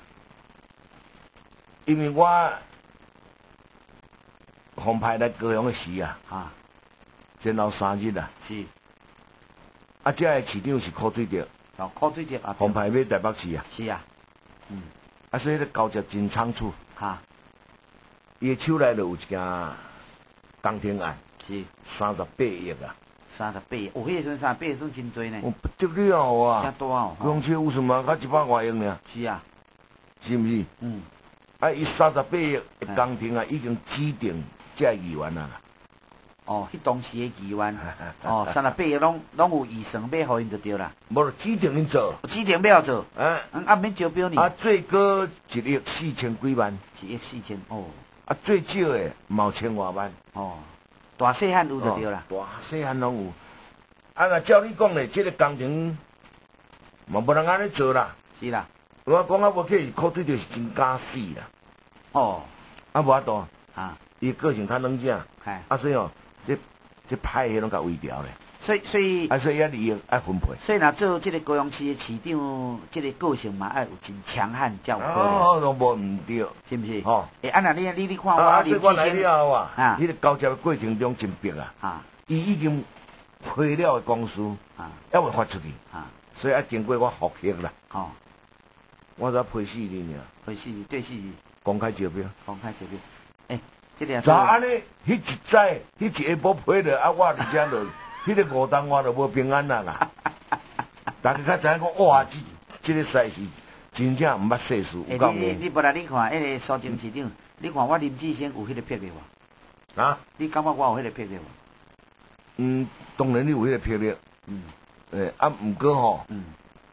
Speaker 3: 因为我红派来高雄的时啊。啊。前后三日啊。是。啊，这个市长是柯水哲。
Speaker 1: 哦，柯水哲啊。
Speaker 3: 红派买台北市啊。
Speaker 1: 是啊。嗯，
Speaker 3: 啊，所以咧交接真仓促，
Speaker 1: 哈，
Speaker 3: 伊手内就有一件工程案，
Speaker 1: 是
Speaker 3: 三十八亿啊，
Speaker 1: 三十八亿，哦，迄个阵三十八亿算真多呢，
Speaker 3: 哦，不得了啊，
Speaker 1: 真多哦，
Speaker 3: 公车有什么？才一百外亿呢？
Speaker 1: 是啊，
Speaker 3: 是毋是？嗯，啊，伊三十八亿的工程啊，已經指定這議員啊。
Speaker 1: 哦，迄當時嘅議員，哦，三十八億攏攏有預算買互因就對啦。
Speaker 3: 無指定你做，
Speaker 1: 指定要做，
Speaker 3: 啊，
Speaker 1: 啊免招標呢？
Speaker 3: 啊，最高一億四千幾萬，
Speaker 1: 一億四千，哦，
Speaker 3: 啊，最少嘅毛千外萬，
Speaker 1: 哦，大細漢有就對啦，
Speaker 3: 大細漢攏有。啊，若照你講咧，這個工程嘛無人安尼做啦。
Speaker 1: 是啦，
Speaker 3: 我講啊，無去考對就是真假死啦。
Speaker 1: 哦，
Speaker 3: 啊，無法度，
Speaker 1: 啊，
Speaker 3: 伊個性較冷靜，啊，所以哦。这这派系拢甲微調咧，
Speaker 1: 所以所以
Speaker 3: 啊，所以啊利益爱分配。
Speaker 1: 所以若做这个高雄市的市长，这个个性嘛爱有真强悍，才有可能。
Speaker 3: 哦，都无唔对，
Speaker 1: 是毋是？
Speaker 3: 哦，
Speaker 1: 诶，啊那你你你看
Speaker 3: 我
Speaker 1: 啊，
Speaker 3: 我来了啊，啊，迄个交接过程中真逼啊，啊，伊已經批了的公司，啊，还未發出去，啊，所以啊經過我複核啦，哦，我才批四年啊，
Speaker 1: 批四年，對四年，
Speaker 3: 公開招標，
Speaker 1: 公開招標，誒。
Speaker 3: 就安尼，迄一早，迄一下晡批了，啊，我伫遮落，迄个五當我就無平安啦啦。大家較知影講，哇，即即個賽事真正毋捌世事，有夠
Speaker 1: 硬。你你不然你看，迄個蘇貞市長，你看我林志升有迄個魄力無？啊？你感覺我有迄個魄力無？
Speaker 3: 嗯，當然你有迄個魄力。嗯。誒，啊，毋過吼。嗯。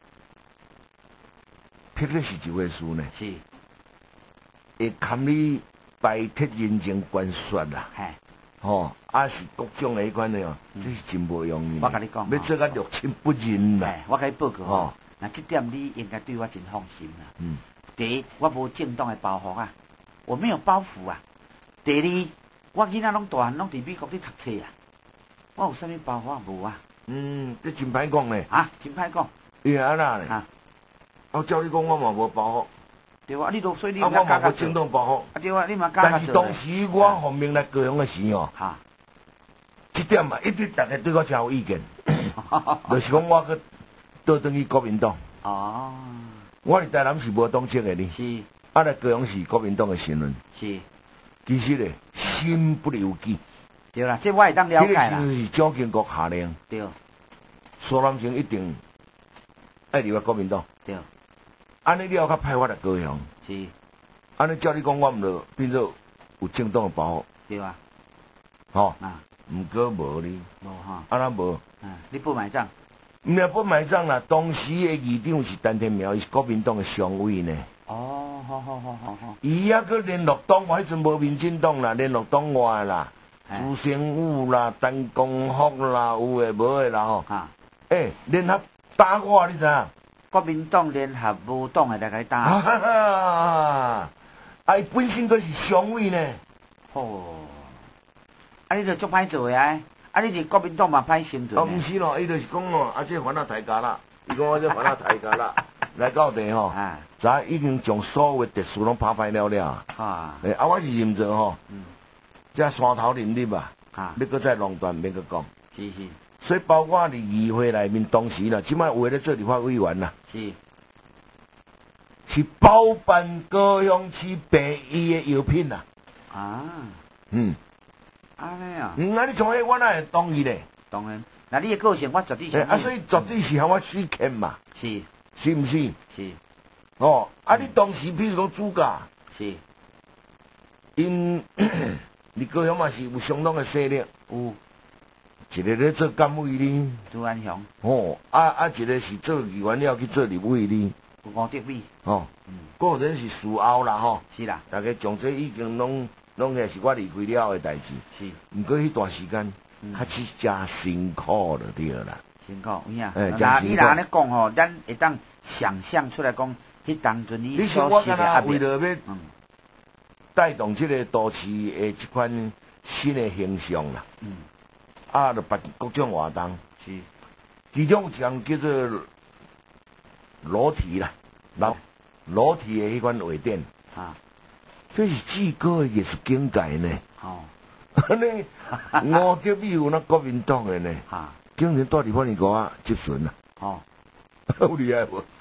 Speaker 3: 魄力是一回事呢。是。會堪你。擺脫人情關說啦，吼，啊是各種的迄款的哦，這是真無容易。
Speaker 1: 我甲你講，
Speaker 3: 要做甲六親不認啦。
Speaker 1: 我甲你報告吼，那這點你應該對我真放心啦。嗯。第一，我無正當的包袱啊，我沒有包袱啊。第二，我囡仔攏大漢攏佇美國咧讀冊啊，我有啥物包袱無啊？
Speaker 3: 嗯，這真歹講咧。
Speaker 1: 啊，真歹講。
Speaker 3: 伊安那咧？啊。我照你講，我嘛無包袱。對啊，你都所以你唔加加做。正當包袱。啊對啊，你嘛加加做。但是當時我奉命來高雄嘅時哦，哈，這點啊，一直大家對我真有意見，就是講我去倒轉去國民黨。哦。我哋台南是無黨籍嘅呢。是。啊，來高雄是國民黨嘅成員。是。其實咧，身不由己。對啦，這我會當了解啦。呢個是蔣經國下令。對。蘇南生一定愛入國民黨。對。安尼了，較派我來高雄。是。安尼照你講，我毋就變做有正當嘅包袱。對啊。吼。啊。毋過無呢。無哈。安那無。嗯。你不買賬？毋係不買賬啦，當時嘅議長是陳天苗，伊是國民黨嘅常委呢。哦，好好好好好。伊抑個聯絡黨外，迄陣無民進黨啦，聯絡黨外啦，朱成武啦，陳公福啦，有誒無誒啦吼。啊。誒，聯合打我，你知影？國民黨聯合無黨誒來甲伊打。啊！啊，伊本身佢是常委呢。哦。啊，你著足歹做誒啊！啊，你是國民黨嘛歹生存。哦，毋是咯，伊就是講咯，啊，即係反啊大家啦，伊講我即係反啊大家啦。來到地吼，咱已經將所有的特殊攏拍敗了了。啊，誒，啊，我是認做吼，即係山頭林立啊，要擱再壟斷，免擱講。是是。所以包括佇議會內面，當時啦，即擺有咧做立法委員啦，是，是包辦高雄市第一的藥品啦。
Speaker 1: 啊，
Speaker 3: 嗯，
Speaker 1: 安尼啊，
Speaker 3: 嗯，啊，你从迄我哪会同意咧？
Speaker 1: 当然，那你的个性我绝对相信。
Speaker 3: 啊，所以绝对是向我死欠嘛。
Speaker 1: 是，
Speaker 3: 是毋是？
Speaker 1: 是。
Speaker 3: 哦，啊，你当时比如讲主角，
Speaker 1: 是，
Speaker 3: 因你高雄嘛是有相当的势力，
Speaker 1: 有
Speaker 3: 一个咧做监委呢，
Speaker 1: 朱安祥，
Speaker 3: 哦，啊啊，一个是做议员了去做立委呢，
Speaker 1: 吴德美，
Speaker 3: 哦，
Speaker 1: 嗯，
Speaker 3: 个人是事后啦吼，
Speaker 1: 是啦，
Speaker 3: 大家从这已经拢拢也是我离开了的代志，
Speaker 1: 是，
Speaker 3: 毋过迄段时间，
Speaker 1: 嗯，
Speaker 3: 较是真辛苦了对啦，
Speaker 1: 辛苦，有影，
Speaker 3: 哎，
Speaker 1: 那你若安尼讲吼，咱会当想象出来讲，迄当阵你所受的压力，
Speaker 3: 嗯。带动这个都市的一款新的形象啦，
Speaker 1: 嗯，
Speaker 3: 啊，就办各种活动，
Speaker 1: 是，
Speaker 3: 其中有一项叫做裸体啦，裸裸体的迄款画展，
Speaker 1: 啊，
Speaker 3: 这是至高的艺术境界呢。
Speaker 1: 哦，
Speaker 3: 安尼，吴德美有那国民党的呢，
Speaker 1: 哈，
Speaker 3: 竟然带伫番尼国啊接巡啦，
Speaker 1: 哦，
Speaker 3: 好厉害无？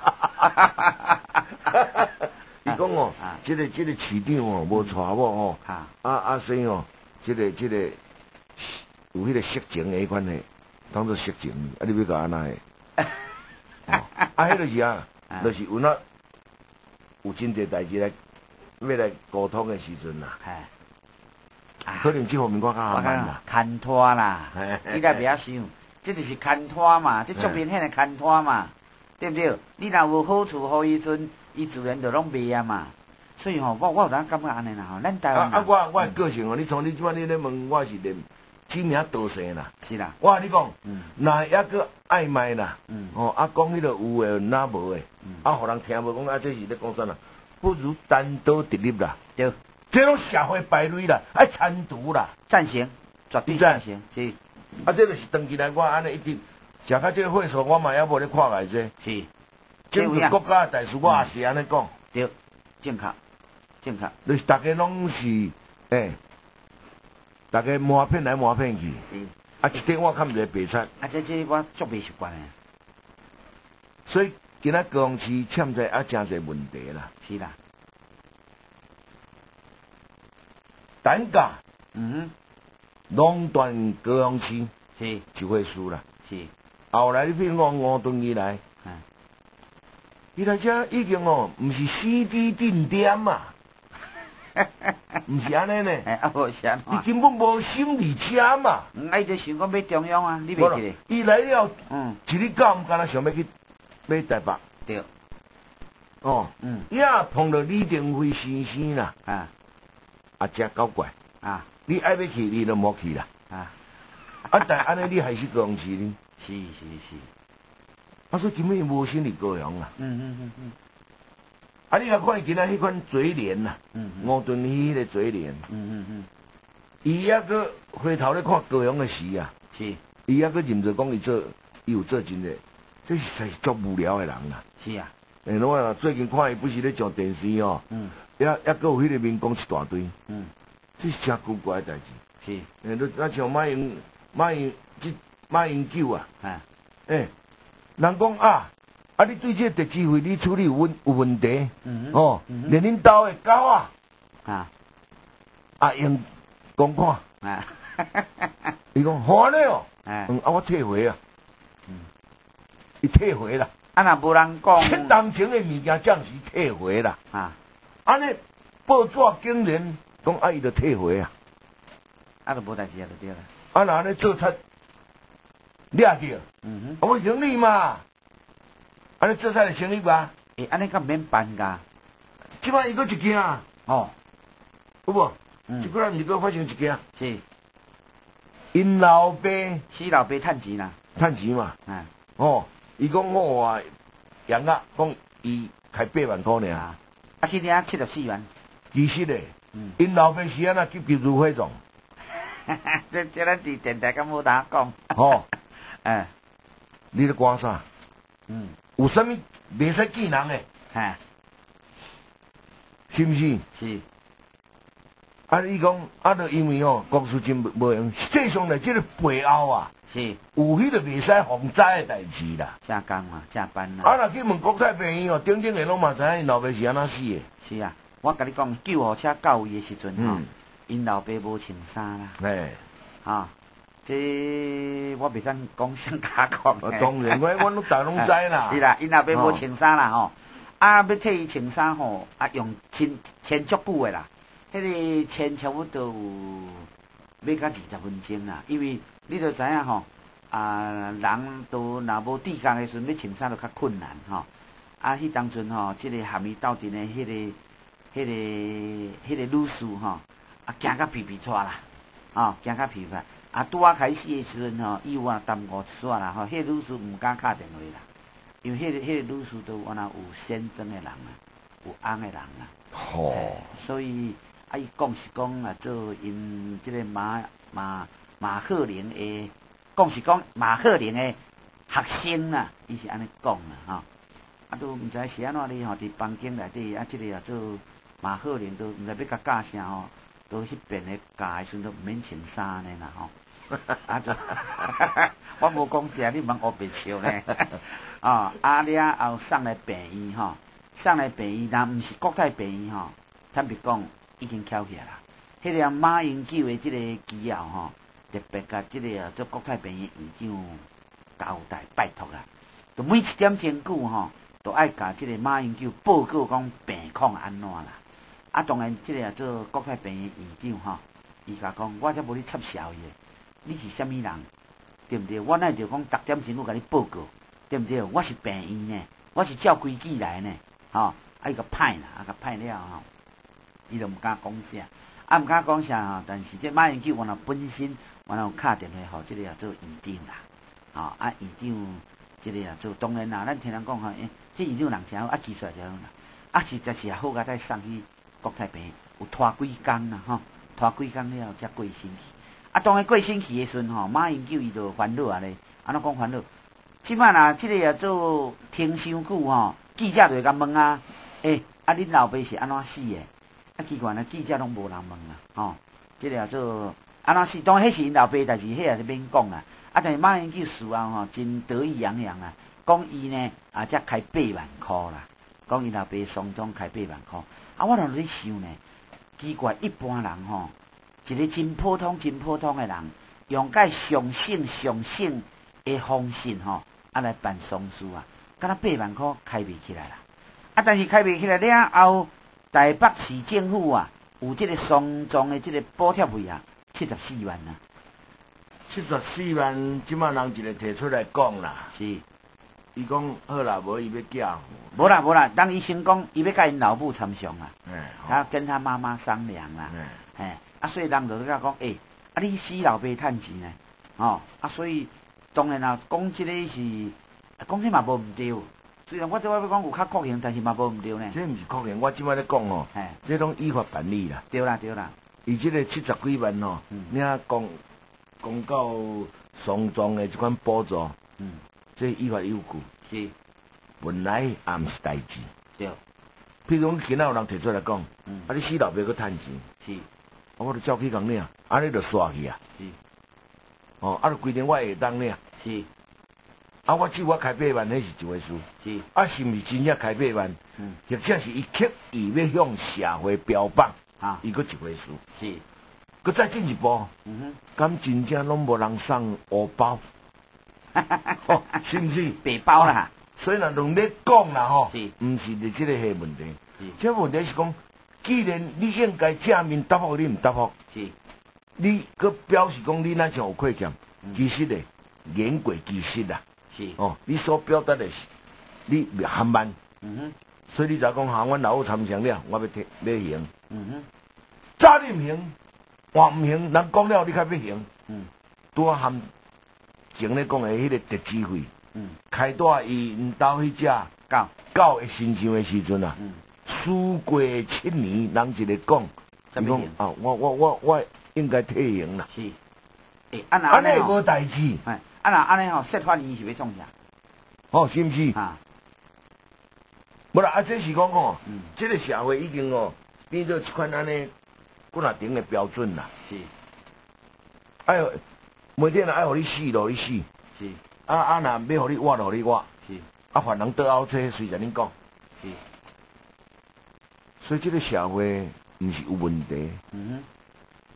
Speaker 3: 伊讲哦，即个即个市长哦，无带我哦，啊啊所以哦，即个即个有迄个色情的迄款的，当做色情，啊你要甲安那的？啊，迄就是啊，就是有那有真侪代志来要来沟通的时阵啦，可能这方面我较慢啦，
Speaker 1: 牵拖啦，你该不要想，这就是牵拖嘛，这足明显的牵拖嘛，对不对？你若有好处互伊阵。伊自然就拢卖啊嘛，所以吼，我我有当感觉安尼啦吼，咱台湾
Speaker 3: 啊啊，我我个性哦，你从你即摆你咧问，我是连知名道姓啦，
Speaker 1: 是啦，
Speaker 3: 我跟你讲，
Speaker 1: 嗯，
Speaker 3: 那抑个暧昧啦，
Speaker 1: 嗯，
Speaker 3: 哦，啊讲迄个有诶，哪无诶，啊，互人听无讲啊，这是咧讲啥啦？不如单刀直入啦，
Speaker 1: 对，
Speaker 3: 这种社会败类啦，爱参独啦，
Speaker 1: 赞成，绝对赞成，是，
Speaker 3: 啊，这就是长期来我安尼一直，食到这个会所，我嘛也无咧看来这，
Speaker 1: 是。
Speaker 3: 整个国家大事，我也是安尼讲。
Speaker 1: 对，正确，正确。
Speaker 3: 就是大家拢是，诶，大家摸骗来摸骗去。
Speaker 1: 是。
Speaker 3: 啊，一点我看唔着白菜。
Speaker 1: 啊，这这我足未习惯诶。
Speaker 3: 所以今仔高雄市欠债啊，真侪问题啦。
Speaker 1: 是啦。
Speaker 3: 单价。
Speaker 1: 嗯。
Speaker 3: 垄断高雄市。
Speaker 1: 是。
Speaker 3: 就会输啦。
Speaker 4: 是。
Speaker 3: 后来你比如讲吴敦义来，
Speaker 4: 嗯，
Speaker 3: 伊来遮已经哦，毋是 C D 定点嘛，毋是安尼呢。
Speaker 1: 哎，啊无是安怎？
Speaker 3: 伊根本无心理车嘛。
Speaker 1: 嗯，啊，伊就想讲要中央啊，你袂记咧？
Speaker 3: 伊来了，
Speaker 1: 嗯，
Speaker 3: 一日到毋敢若想要去买台北。
Speaker 1: 对。
Speaker 3: 哦，
Speaker 1: 嗯，
Speaker 3: 也碰到李登辉先生啦，
Speaker 1: 啊，
Speaker 3: 啊，真搞怪。
Speaker 1: 啊，
Speaker 3: 你爱要去，你就莫去啦。
Speaker 1: 啊，
Speaker 3: 啊，但安尼你还是高雄市呢？
Speaker 1: 是是是。
Speaker 3: 啊，所以根本伊无心理高雄啦。
Speaker 1: 嗯嗯嗯嗯。
Speaker 3: 啊，你若看伊今仔迄款嘴脸呐，
Speaker 1: 嗯嗯，
Speaker 3: 吴敦义迄个嘴脸，
Speaker 1: 嗯嗯嗯，
Speaker 3: 伊抑个回头咧看高雄的时啊，
Speaker 1: 是，
Speaker 3: 伊抑个认着讲伊做，伊有做真诶，这是实是足无聊诶人啦。
Speaker 1: 是啊。
Speaker 3: 诶，我啊最近看伊不是咧上电视哦，
Speaker 1: 嗯，
Speaker 3: 抑抑个有迄个民工一大堆，
Speaker 1: 嗯，
Speaker 3: 这是真古怪诶代志。
Speaker 1: 是，
Speaker 3: 诶，你啊像马英马英即马英九啊，
Speaker 1: 啊，
Speaker 3: 诶，人讲啊，啊你对这个特支会你处理有问有问题，
Speaker 1: 嗯
Speaker 3: 哦，
Speaker 1: 嗯
Speaker 3: 连恁兜诶狗啊，
Speaker 1: 啊，
Speaker 3: 啊用讲看，
Speaker 1: 啊，
Speaker 3: 伊讲好安尼哦，
Speaker 1: 啊，
Speaker 3: 嗯，啊我退回啊，
Speaker 1: 嗯，
Speaker 3: 伊退回啦。
Speaker 1: 啊，若无人讲，
Speaker 3: 欠人情诶物件暂时退回啦。
Speaker 1: 啊，
Speaker 3: 安尼报纸竟然讲啊，伊就退回啊。
Speaker 1: 啊，就无代志啊，就对啦。
Speaker 3: 啊，若安尼做出掠着，
Speaker 1: 嗯
Speaker 3: 啊，我生理嘛，安尼做出来生理吧？
Speaker 1: 哼，诶，安尼敢免办噶？
Speaker 3: 即摆伊搁一件啊，
Speaker 1: 哦，
Speaker 3: 有无？
Speaker 1: 嗯，
Speaker 3: 即个人毋是搁发生一件？
Speaker 1: 是，
Speaker 3: 因老爸
Speaker 1: 死老爸趁钱啦。
Speaker 3: 趁钱嘛，
Speaker 1: 啊，
Speaker 3: 哦，伊讲我啊，杨啊，讲伊开八万箍尔，
Speaker 1: 啊，啊去领七十四元。
Speaker 3: 其实咧，
Speaker 1: 嗯，
Speaker 3: 因老爸是安那急急如飞状，
Speaker 1: 这这咱伫电台敢无当讲？
Speaker 3: 吼，
Speaker 1: 哎，
Speaker 3: 你咧讲啥？
Speaker 1: 嗯，
Speaker 3: 有啥物袂使见人诶？
Speaker 1: 哈，
Speaker 3: 是毋是？
Speaker 1: 是，
Speaker 3: 啊，你讲啊，就因为哦，国事真无用，实际上咧，即个背后啊，
Speaker 1: 是，
Speaker 3: 有迄个袂使防灾诶代志啦。
Speaker 1: 正工嘛，正班啦。
Speaker 3: 啊，若去问国泰病院哦，顶顶诶拢嘛知影因老爸是安怎死诶。
Speaker 1: 是啊，我甲你讲，救护车到位诶时阵吼， 因老爸无穿衫啦。
Speaker 3: 哎，
Speaker 1: 啊，这我袂当讲啥假讲。
Speaker 3: 当然，我我拢大拢知啦。
Speaker 1: 是啦，因老爸无穿衫啦吼，啊要替伊穿衫吼，啊用牵牵足久的啦，迄个牵差不多有要到二十分钟啦，因为你著知影吼，啊人都若无地工的时阵要穿衫就较困难吼。啊，迄当阵吼，即、这个含义斗阵的迄、那个、迄、那个、迄、那个女士吼，啊，行甲皮皮喘啦，哦，行甲皮皮，啊，拄啊开始的时阵吼，伊有啊耽误一煞啦，吼，迄、那个女士毋敢敲电话啦，因为迄、那个、迄、那个女士都原来有先征的人啊，有翁的人啊，
Speaker 3: 吼、哦，
Speaker 1: 所以啊，伊讲是讲啊，做因即个马马马赫林的，讲是讲马赫林的学生啊，伊是安尼讲啊，吼。啊，都毋知是安怎哩吼，伫房间内底啊，即、这个啊做马赫林都毋知要甲教啥吼，都迄边咧教诶时阵都毋免穿衫咧啦吼。啊，就我无讲啥，你莫学白笑咧。哦，啊了后送来病院吼，送来病院，若毋是国泰病院吼，坦白讲已经翘起来啦。迄个马英九诶即个机后吼，特别甲即个啊做国泰病院院长交代拜托啦，就每一点钟久吼。都爱甲即个马英九报告讲病况安怎啦，啊当然即个做国泰病院院长吼，伊甲讲我则无咧插潲伊，你是虾米人，对毋对？我哪会着讲逐点钟我甲你报告，对毋对？我是病院呢，我是照规矩来呢，吼、哦，啊伊甲歹啦，啊甲歹了吼，伊就毋敢讲啥，啊毋敢讲啥吼，但是即马英九原来本身原来有敲电话互即个做院长啦，吼、哦、啊院长。即个啊，做当然啦，咱听人讲吼，诶，即院长人诚好，啊技术也诚好啦，啊实在是好甲再送去国泰病院，有拖几工啦吼，拖几工了才过星期。啊，当然过星期的时阵吼，马英九伊就烦恼啊咧，安怎讲烦恼？即摆若即个啊做停伤久吼，记者就会甲问啊，诶、欸，啊恁老爸是安怎死的？啊奇怪啊，记者拢无人问啊，吼，即个啊做安怎死？当然迄是因老爸代志，迄也是免讲啦。啊，但是马英九事后吼，真得意洋洋啊，讲伊呢啊，才开八万箍啦，讲伊老爸丧钟开八万箍。啊，我就咧想呢，奇怪，一般人吼，一个真普通、真普通的人，用介上省、上省的方式吼，啊来办丧事啊，敢若八万箍开袂起来啦。啊，但是开袂起来了后，台北市政府啊，有即个丧钟的即个补贴费啊，七十四万啊。
Speaker 3: 七十四万，即马人一个提出来讲啦。
Speaker 1: 是，
Speaker 3: 伊讲好啦，无伊要嫁。
Speaker 1: 无啦无啦，当医生讲，伊要甲因老母参详啦。
Speaker 3: 嗯，
Speaker 1: 他跟他妈妈商量啦。嗯，嘿，啊，所以人就甲讲，诶、欸，啊，你死老爸趁钱呢？哦，啊，所以当然啦，讲即个是，讲即嘛无毋对。虽然我即摆要讲有较确认，但是嘛无毋对呢。
Speaker 3: 这毋是确认，我即摆咧讲哦，这拢依法办理啦。
Speaker 1: 对啦对啦，
Speaker 3: 伊即个七十几万哦，嗯、你啊讲。公告丧葬的即款补助，嗯，这依法有据，
Speaker 1: 是，
Speaker 3: 本来也毋是代志，
Speaker 1: 对。
Speaker 3: 譬如讲，今仔有人提出来讲，嗯，啊，你死老爸去趁钱，
Speaker 1: 是，
Speaker 3: 啊，我就照去讲领，安尼就刷去啊，
Speaker 1: 是，
Speaker 3: 哦，啊，就规定我会当领，
Speaker 1: 是，
Speaker 3: 啊，我只我开八万，那是一回事，
Speaker 1: 是，
Speaker 3: 啊，是毋是真正开八万？嗯，或者是伊刻意要向社会标榜，啊，伊个一回事，
Speaker 1: 是。
Speaker 3: 佮再进一步，
Speaker 1: 嗯哼，
Speaker 3: 敢真正拢无人送黑包，哦，是毋是？
Speaker 1: 白包啦，
Speaker 3: 所以若论咧讲啦吼，
Speaker 1: 是，
Speaker 3: 毋是伫即个下问题，
Speaker 1: 是，
Speaker 3: 这问题是讲，既然你应该正面答复，你毋答复，
Speaker 1: 是，
Speaker 3: 你佮表示讲你咱像有亏欠，嗯、其实咧言过其实啦，
Speaker 1: 是，
Speaker 3: 哦，你所表达的是你含慢，
Speaker 1: 嗯哼，
Speaker 3: 所以你才讲哈，阮老母参详了，我要摕要行，
Speaker 1: 嗯哼，
Speaker 3: 早你毋行。话毋行，人讲了你较要行。嗯，拄啊含前咧讲的迄个特支费，嗯，开带伊因兜迄只
Speaker 1: 狗
Speaker 3: 狗会身上的时阵啊，嗯，事过七年，人一个讲，伊讲啊，我我我我应该退行啦。
Speaker 1: 是，诶，安那
Speaker 3: 安尼无代志。
Speaker 1: 哎，安那安尼吼，设法伊是要创啥？
Speaker 3: 哦，是毋是？
Speaker 1: 啊，
Speaker 3: 无啦，啊，这是讲哦，嗯，这个社会已经哦变做一款安尼。骨若顶的标准啦，
Speaker 1: 是，
Speaker 3: 哎呦，每天啊爱互你死，互你死，
Speaker 1: 是，
Speaker 3: 啊啊若要互你活，互你活，
Speaker 1: 是，
Speaker 3: 啊凡人倒后车，随着恁讲，
Speaker 1: 是，
Speaker 3: 所以这个社会毋是有问题，
Speaker 1: 嗯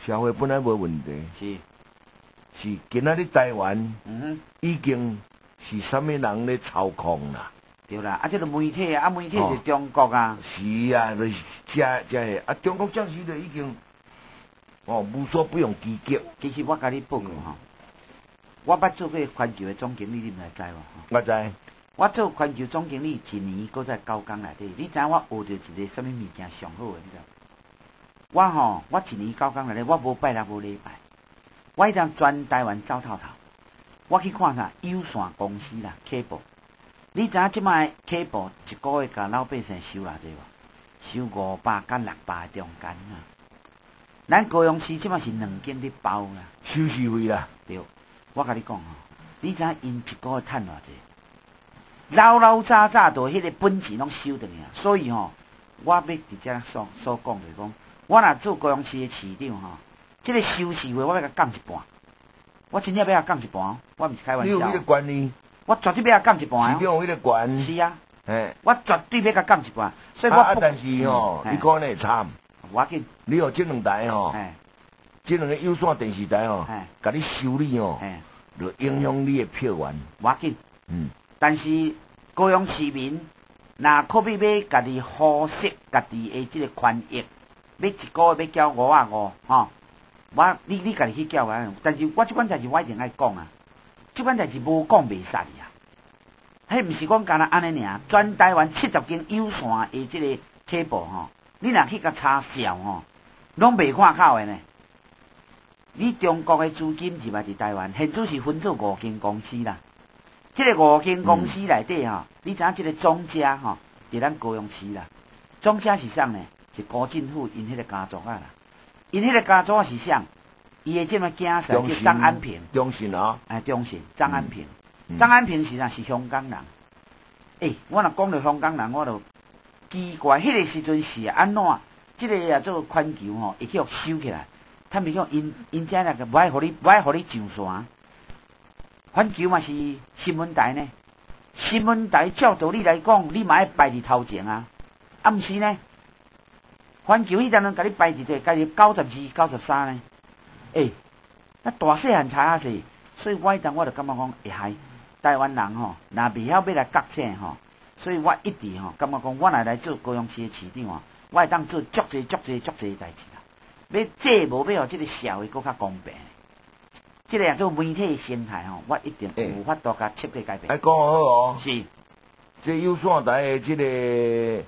Speaker 3: 社会本来无问题。
Speaker 1: 是。
Speaker 3: 是今仔日台湾，
Speaker 1: 嗯，
Speaker 3: 已经是啥物人咧操控啦？
Speaker 1: 对啦，啊，这个媒体啊，媒体是中国啊。
Speaker 3: 哦、是啊，就是这这个啊，中国暂时就已经哦无所不用其极。
Speaker 1: 其实我甲你报告吼，我捌做过环球的总经理，你毋知知无？
Speaker 3: 我知。
Speaker 1: 我做环球总经理一年，搁在九工内底，你知影我学着一个什么物件上好诶？你知道？我吼，我一年九工内底，我无拜六无礼拜，我迄阵全台湾走透透，我去看啥有线公司啦，cable。你知影即摆 cable 一个月甲老百姓收偌济无？收五百甲六百的中间啊！咱高雄市即摆是两间咧包啦，
Speaker 3: 收视费啦。
Speaker 1: 对，我甲你讲吼，你知影因一个月趁偌济？老老早早就迄个本钱拢收着呢，所以吼，我要直接所所讲就是讲，我若做高雄市的市长吼，即、這个收视费我要甲降一半，我真正要甲降一半，我毋是开玩笑。
Speaker 3: 你有迄个权利？
Speaker 1: 我绝对要甲降一半。
Speaker 3: 市长有迄个权。
Speaker 1: 是啊。
Speaker 3: 嘿。
Speaker 1: 我绝对要甲降一半，所以我。
Speaker 3: 啊，但是吼，你讲呢惨。
Speaker 1: 我紧。
Speaker 3: 你有这两台吼，这两个有线电视台吼，甲你修理吼，就影响你的票源。
Speaker 1: 我紧。
Speaker 3: 嗯。
Speaker 1: 但是高雄市民，若可比要家己呼吸家己的即个权益，要一个月要交五啊五，吼，我你你家己去交完，但是我即款代志我一定爱讲啊，即款代志无讲袂使啊，迄毋是讲干那安尼尔，全台湾七十间有线的即个cable吼，你若去甲查销吼，拢袂看口的呢。你中国的资金是嘛伫台湾，现在是分做五间公司啦。即个五间公司内底吼，你知影即个总家吼，伫咱高雄市啦。总家是啥呢？是高政府因迄个家族啊啦。因迄个家族是啥？伊的即个囝婿叫张安平。
Speaker 3: 中信啊。
Speaker 1: 哎，中信张安平。嗯、张安平是啥？是香港人。诶、欸，我若讲到香港人，我就奇怪，迄、那个时阵是安怎？即、這个啊做环球吼，会去互收起来。他们讲因因遮那个无爱互你，无爱互你上线。环球嘛是新闻台呢，新闻台照道理来讲，你嘛爱排伫头前啊，啊毋是呢？环球迄阵人甲你排伫第家己九十二、九十三呢？诶、欸，那大细汉差啊是，所以我迄阵我就感觉讲会害台湾人吼，若袂晓要来觉醒吼，所以我一直吼感觉讲，我若来做高雄市的市长吼，我会当做足济足济足济代志啦，要这无要互即个社会搁较公平。即个做媒体的生态吼，我一定有法度甲彻底改变。
Speaker 3: 哎，讲好哦。
Speaker 1: 是。
Speaker 3: 这有线台的即个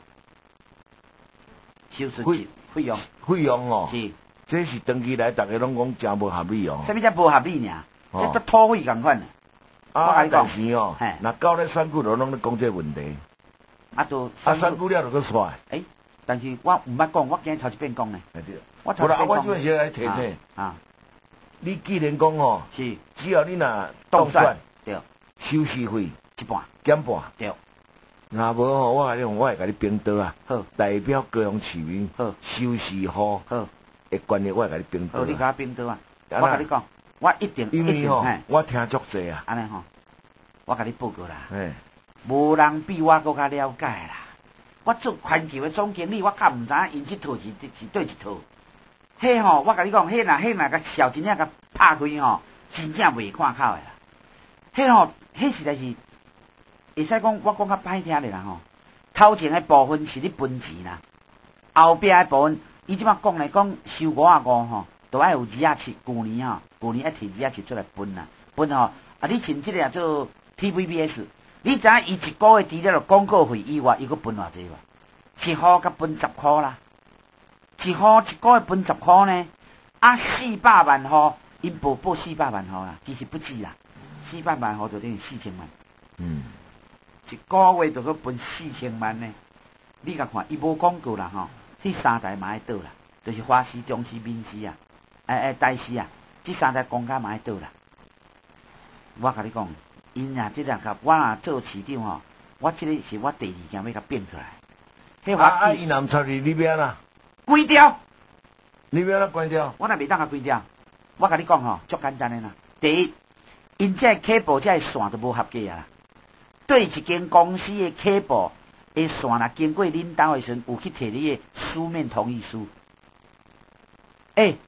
Speaker 1: 收视费费用。
Speaker 3: 费用哦。
Speaker 1: 是。
Speaker 3: 这是长期来，大家拢讲真无合理哦。
Speaker 1: 啥物叫无合理呢？这都土匪共款。
Speaker 3: 啊，但是哦，若到咧选举就拢咧讲这问题。
Speaker 1: 啊，就
Speaker 3: 啊，选举了就搁煞。
Speaker 1: 诶，但是我毋捌讲，我今日头一遍讲呢。
Speaker 3: 对。
Speaker 1: 我头一遍讲。
Speaker 3: 我这边先来提醒。
Speaker 1: 啊。
Speaker 3: 你既然讲哦，
Speaker 1: 是，
Speaker 3: 只要你若当选，
Speaker 1: 对，
Speaker 3: 收视费
Speaker 1: 一半
Speaker 3: 减半，
Speaker 1: 对。
Speaker 3: 若无吼，我甲你讲，我会甲你平倒啊。
Speaker 1: 好，
Speaker 3: 代表高雄市民，
Speaker 1: 好，
Speaker 3: 收视好，
Speaker 1: 好，
Speaker 3: 的权利我会甲你平倒。
Speaker 1: 好，你甲我平倒啊！我甲你讲，我一定
Speaker 3: 因为吼，我听足济啊。
Speaker 1: 安尼吼，我甲你报告啦。
Speaker 3: 嘿，
Speaker 1: 无人比我搁较了解啦。我做环球的总经理，我较毋知影因即套是是对一套。迄吼，我甲你讲，迄若迄若甲小真正甲拍开吼，真正袂看口的啦。迄吼，迄实在是会使讲，我讲较歹听的啦吼。头前的部分是你分钱啦，后壁的部分，伊即摆讲来讲收五啊五吼，都爱有二啊七，旧年吼，旧年爱摕二啊七出来分啦，分吼，啊你像即个做 T V B S， 你知影伊一个月除了广告费以外，伊佫分偌济无？一号甲分十箍啦。一号一个月分十块呢，啊四百万户，因报报四百万户啦，其实不止啦，四百万户就等于四千万。
Speaker 3: 嗯，
Speaker 1: 一个月就去分四千万呢。你甲看，伊无广告啦吼，这三台嘛爱倒啦，就是华视、中视、民视啊，诶、欸、诶，台视啊，这三台公家嘛爱倒啦。我甲你讲，因啊，即两个我若做市长吼，我即个是我第二件要甲变出来。
Speaker 3: 迄华啊，伊若毋插你，你要啦？
Speaker 1: 关掉！
Speaker 3: 你要哪关掉？
Speaker 1: 我若袂当甲关掉。我甲你讲吼，足简单诶啦。第一，因这 cable 这线都无合格啊啦。对一间公司的 cable 的线若经过恁兜的时阵，有去摕你的书面同意书。诶、欸，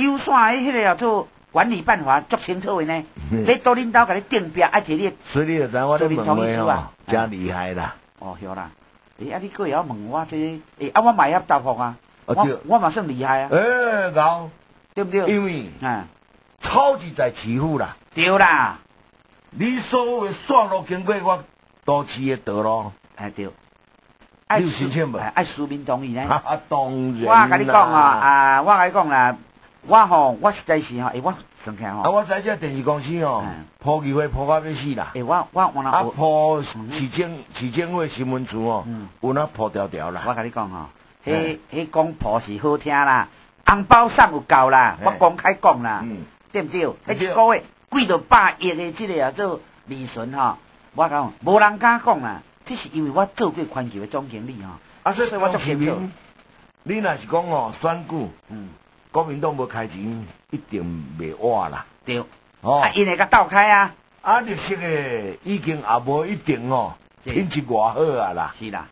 Speaker 1: 优线迄个叫做管理办法足清楚的呢。你到恁兜甲你定标，爱摕你。
Speaker 3: 所以你就知我咧问话哦，真厉害啦。
Speaker 1: 哦，晓啦。诶，啊，你个会晓问我这，诶，啊，我嘛会晓答复啊。我我嘛算厉害啊。
Speaker 3: 诶，搞，
Speaker 1: 对不对？
Speaker 3: 因为
Speaker 1: 啊，
Speaker 3: 草是在欺负啦。
Speaker 1: 对啦。
Speaker 3: 你所有的线路经过我都市的道路。
Speaker 1: 哎对。
Speaker 3: 你有申請无？
Speaker 1: 爱市民同意呢。
Speaker 3: 啊，當然
Speaker 1: 我甲你講啊，啊，我甲你講啦，我吼，我實在是吼，誒，我算起吼。
Speaker 3: 啊，我在這電視公司哦，鋪議會鋪到要死啦。
Speaker 1: 誒，我我我那
Speaker 3: 啊，鋪市政市政會新聞處哦，有那鋪條條啦。
Speaker 1: 我甲你講吼，迄迄講鋪是好聽啦，紅包送有夠啦，我公開講啦，對唔對？迄一個月幾多百億的這個叫做利潤吼，我講無人敢講啦。這是因為我做過環球的總經理吼，
Speaker 3: 啊，所以我做清楚。你若是講哦，選舉，嗯，國民黨無開錢，一定袂活啦。
Speaker 1: 對，哦，啊，因會甲鬥開啊。
Speaker 3: 啊，綠色的已經也無一定哦，品質偌好啊啦。
Speaker 1: 是啦。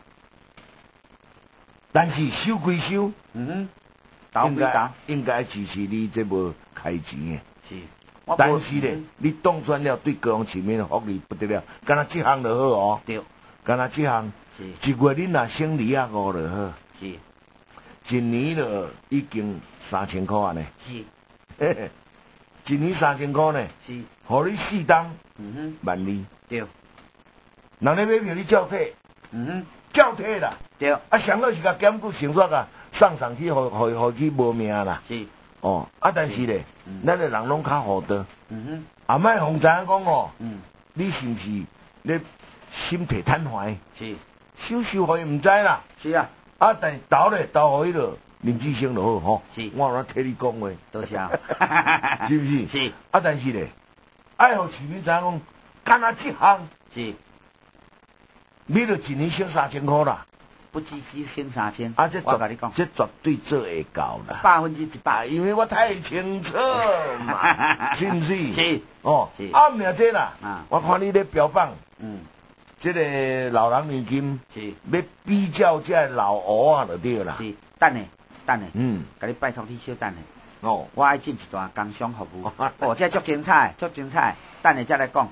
Speaker 3: 但是收歸收，
Speaker 1: 嗯，鬥歸鬥，
Speaker 3: 應該支持你這無開錢嘅。
Speaker 1: 是。
Speaker 3: 但是咧，你當選了對各方市民福利不得了，敢若這項就好哦。
Speaker 1: 對。敢
Speaker 3: 若這項，一月恁若省二啊五就好。
Speaker 1: 是。
Speaker 3: 一年就已經三千塊啊呢。
Speaker 1: 是。
Speaker 3: 嘿嘿，一年三千塊呢。
Speaker 1: 是。互
Speaker 3: 你四當，
Speaker 1: 嗯哼，
Speaker 3: 萬二。
Speaker 1: 對。
Speaker 3: 人咧買票你照退。
Speaker 1: 嗯哼，
Speaker 3: 照退啦。
Speaker 1: 對。
Speaker 3: 啊，上好是甲檢舉成績啊，送上去，互互互去無命啦。
Speaker 1: 是。哦，
Speaker 3: 啊，但是咧，咱個人攏較好的。
Speaker 1: 嗯哼。
Speaker 3: 啊，莫互知影講哦。
Speaker 1: 嗯。
Speaker 3: 你是毋是咧？心體癱瘓，
Speaker 1: 是
Speaker 3: 收收互伊毋知啦，
Speaker 1: 是啊，
Speaker 3: 啊，但是投咧投互伊落林志升就好吼，
Speaker 1: 是，
Speaker 3: 我有替你講話，
Speaker 1: 多謝，
Speaker 3: 是毋是？
Speaker 1: 是，
Speaker 3: 啊，但是咧，愛互市民知影講，干那這項
Speaker 1: 是，
Speaker 3: 你著一年省三千塊啦，
Speaker 1: 不止只省三千，
Speaker 3: 啊，這
Speaker 1: 我甲你講，
Speaker 3: 這絕對做會到啦，
Speaker 1: 百分之一百，
Speaker 3: 因為我太清楚嘛，是毋是？
Speaker 1: 是，
Speaker 3: 哦，
Speaker 1: 是，
Speaker 3: 啊，毋係這啦，
Speaker 1: 啊，
Speaker 3: 我看你咧標榜，
Speaker 1: 嗯。
Speaker 3: 這個老人年金
Speaker 1: 是
Speaker 3: 要比較這老鵝啊，就對啦。
Speaker 1: 是，等下，等下，
Speaker 3: 嗯，
Speaker 1: 甲你拜託你小等下。
Speaker 3: 哦，
Speaker 1: 我愛進一段工商服務，哦，這足精彩，足精彩，等下再來講。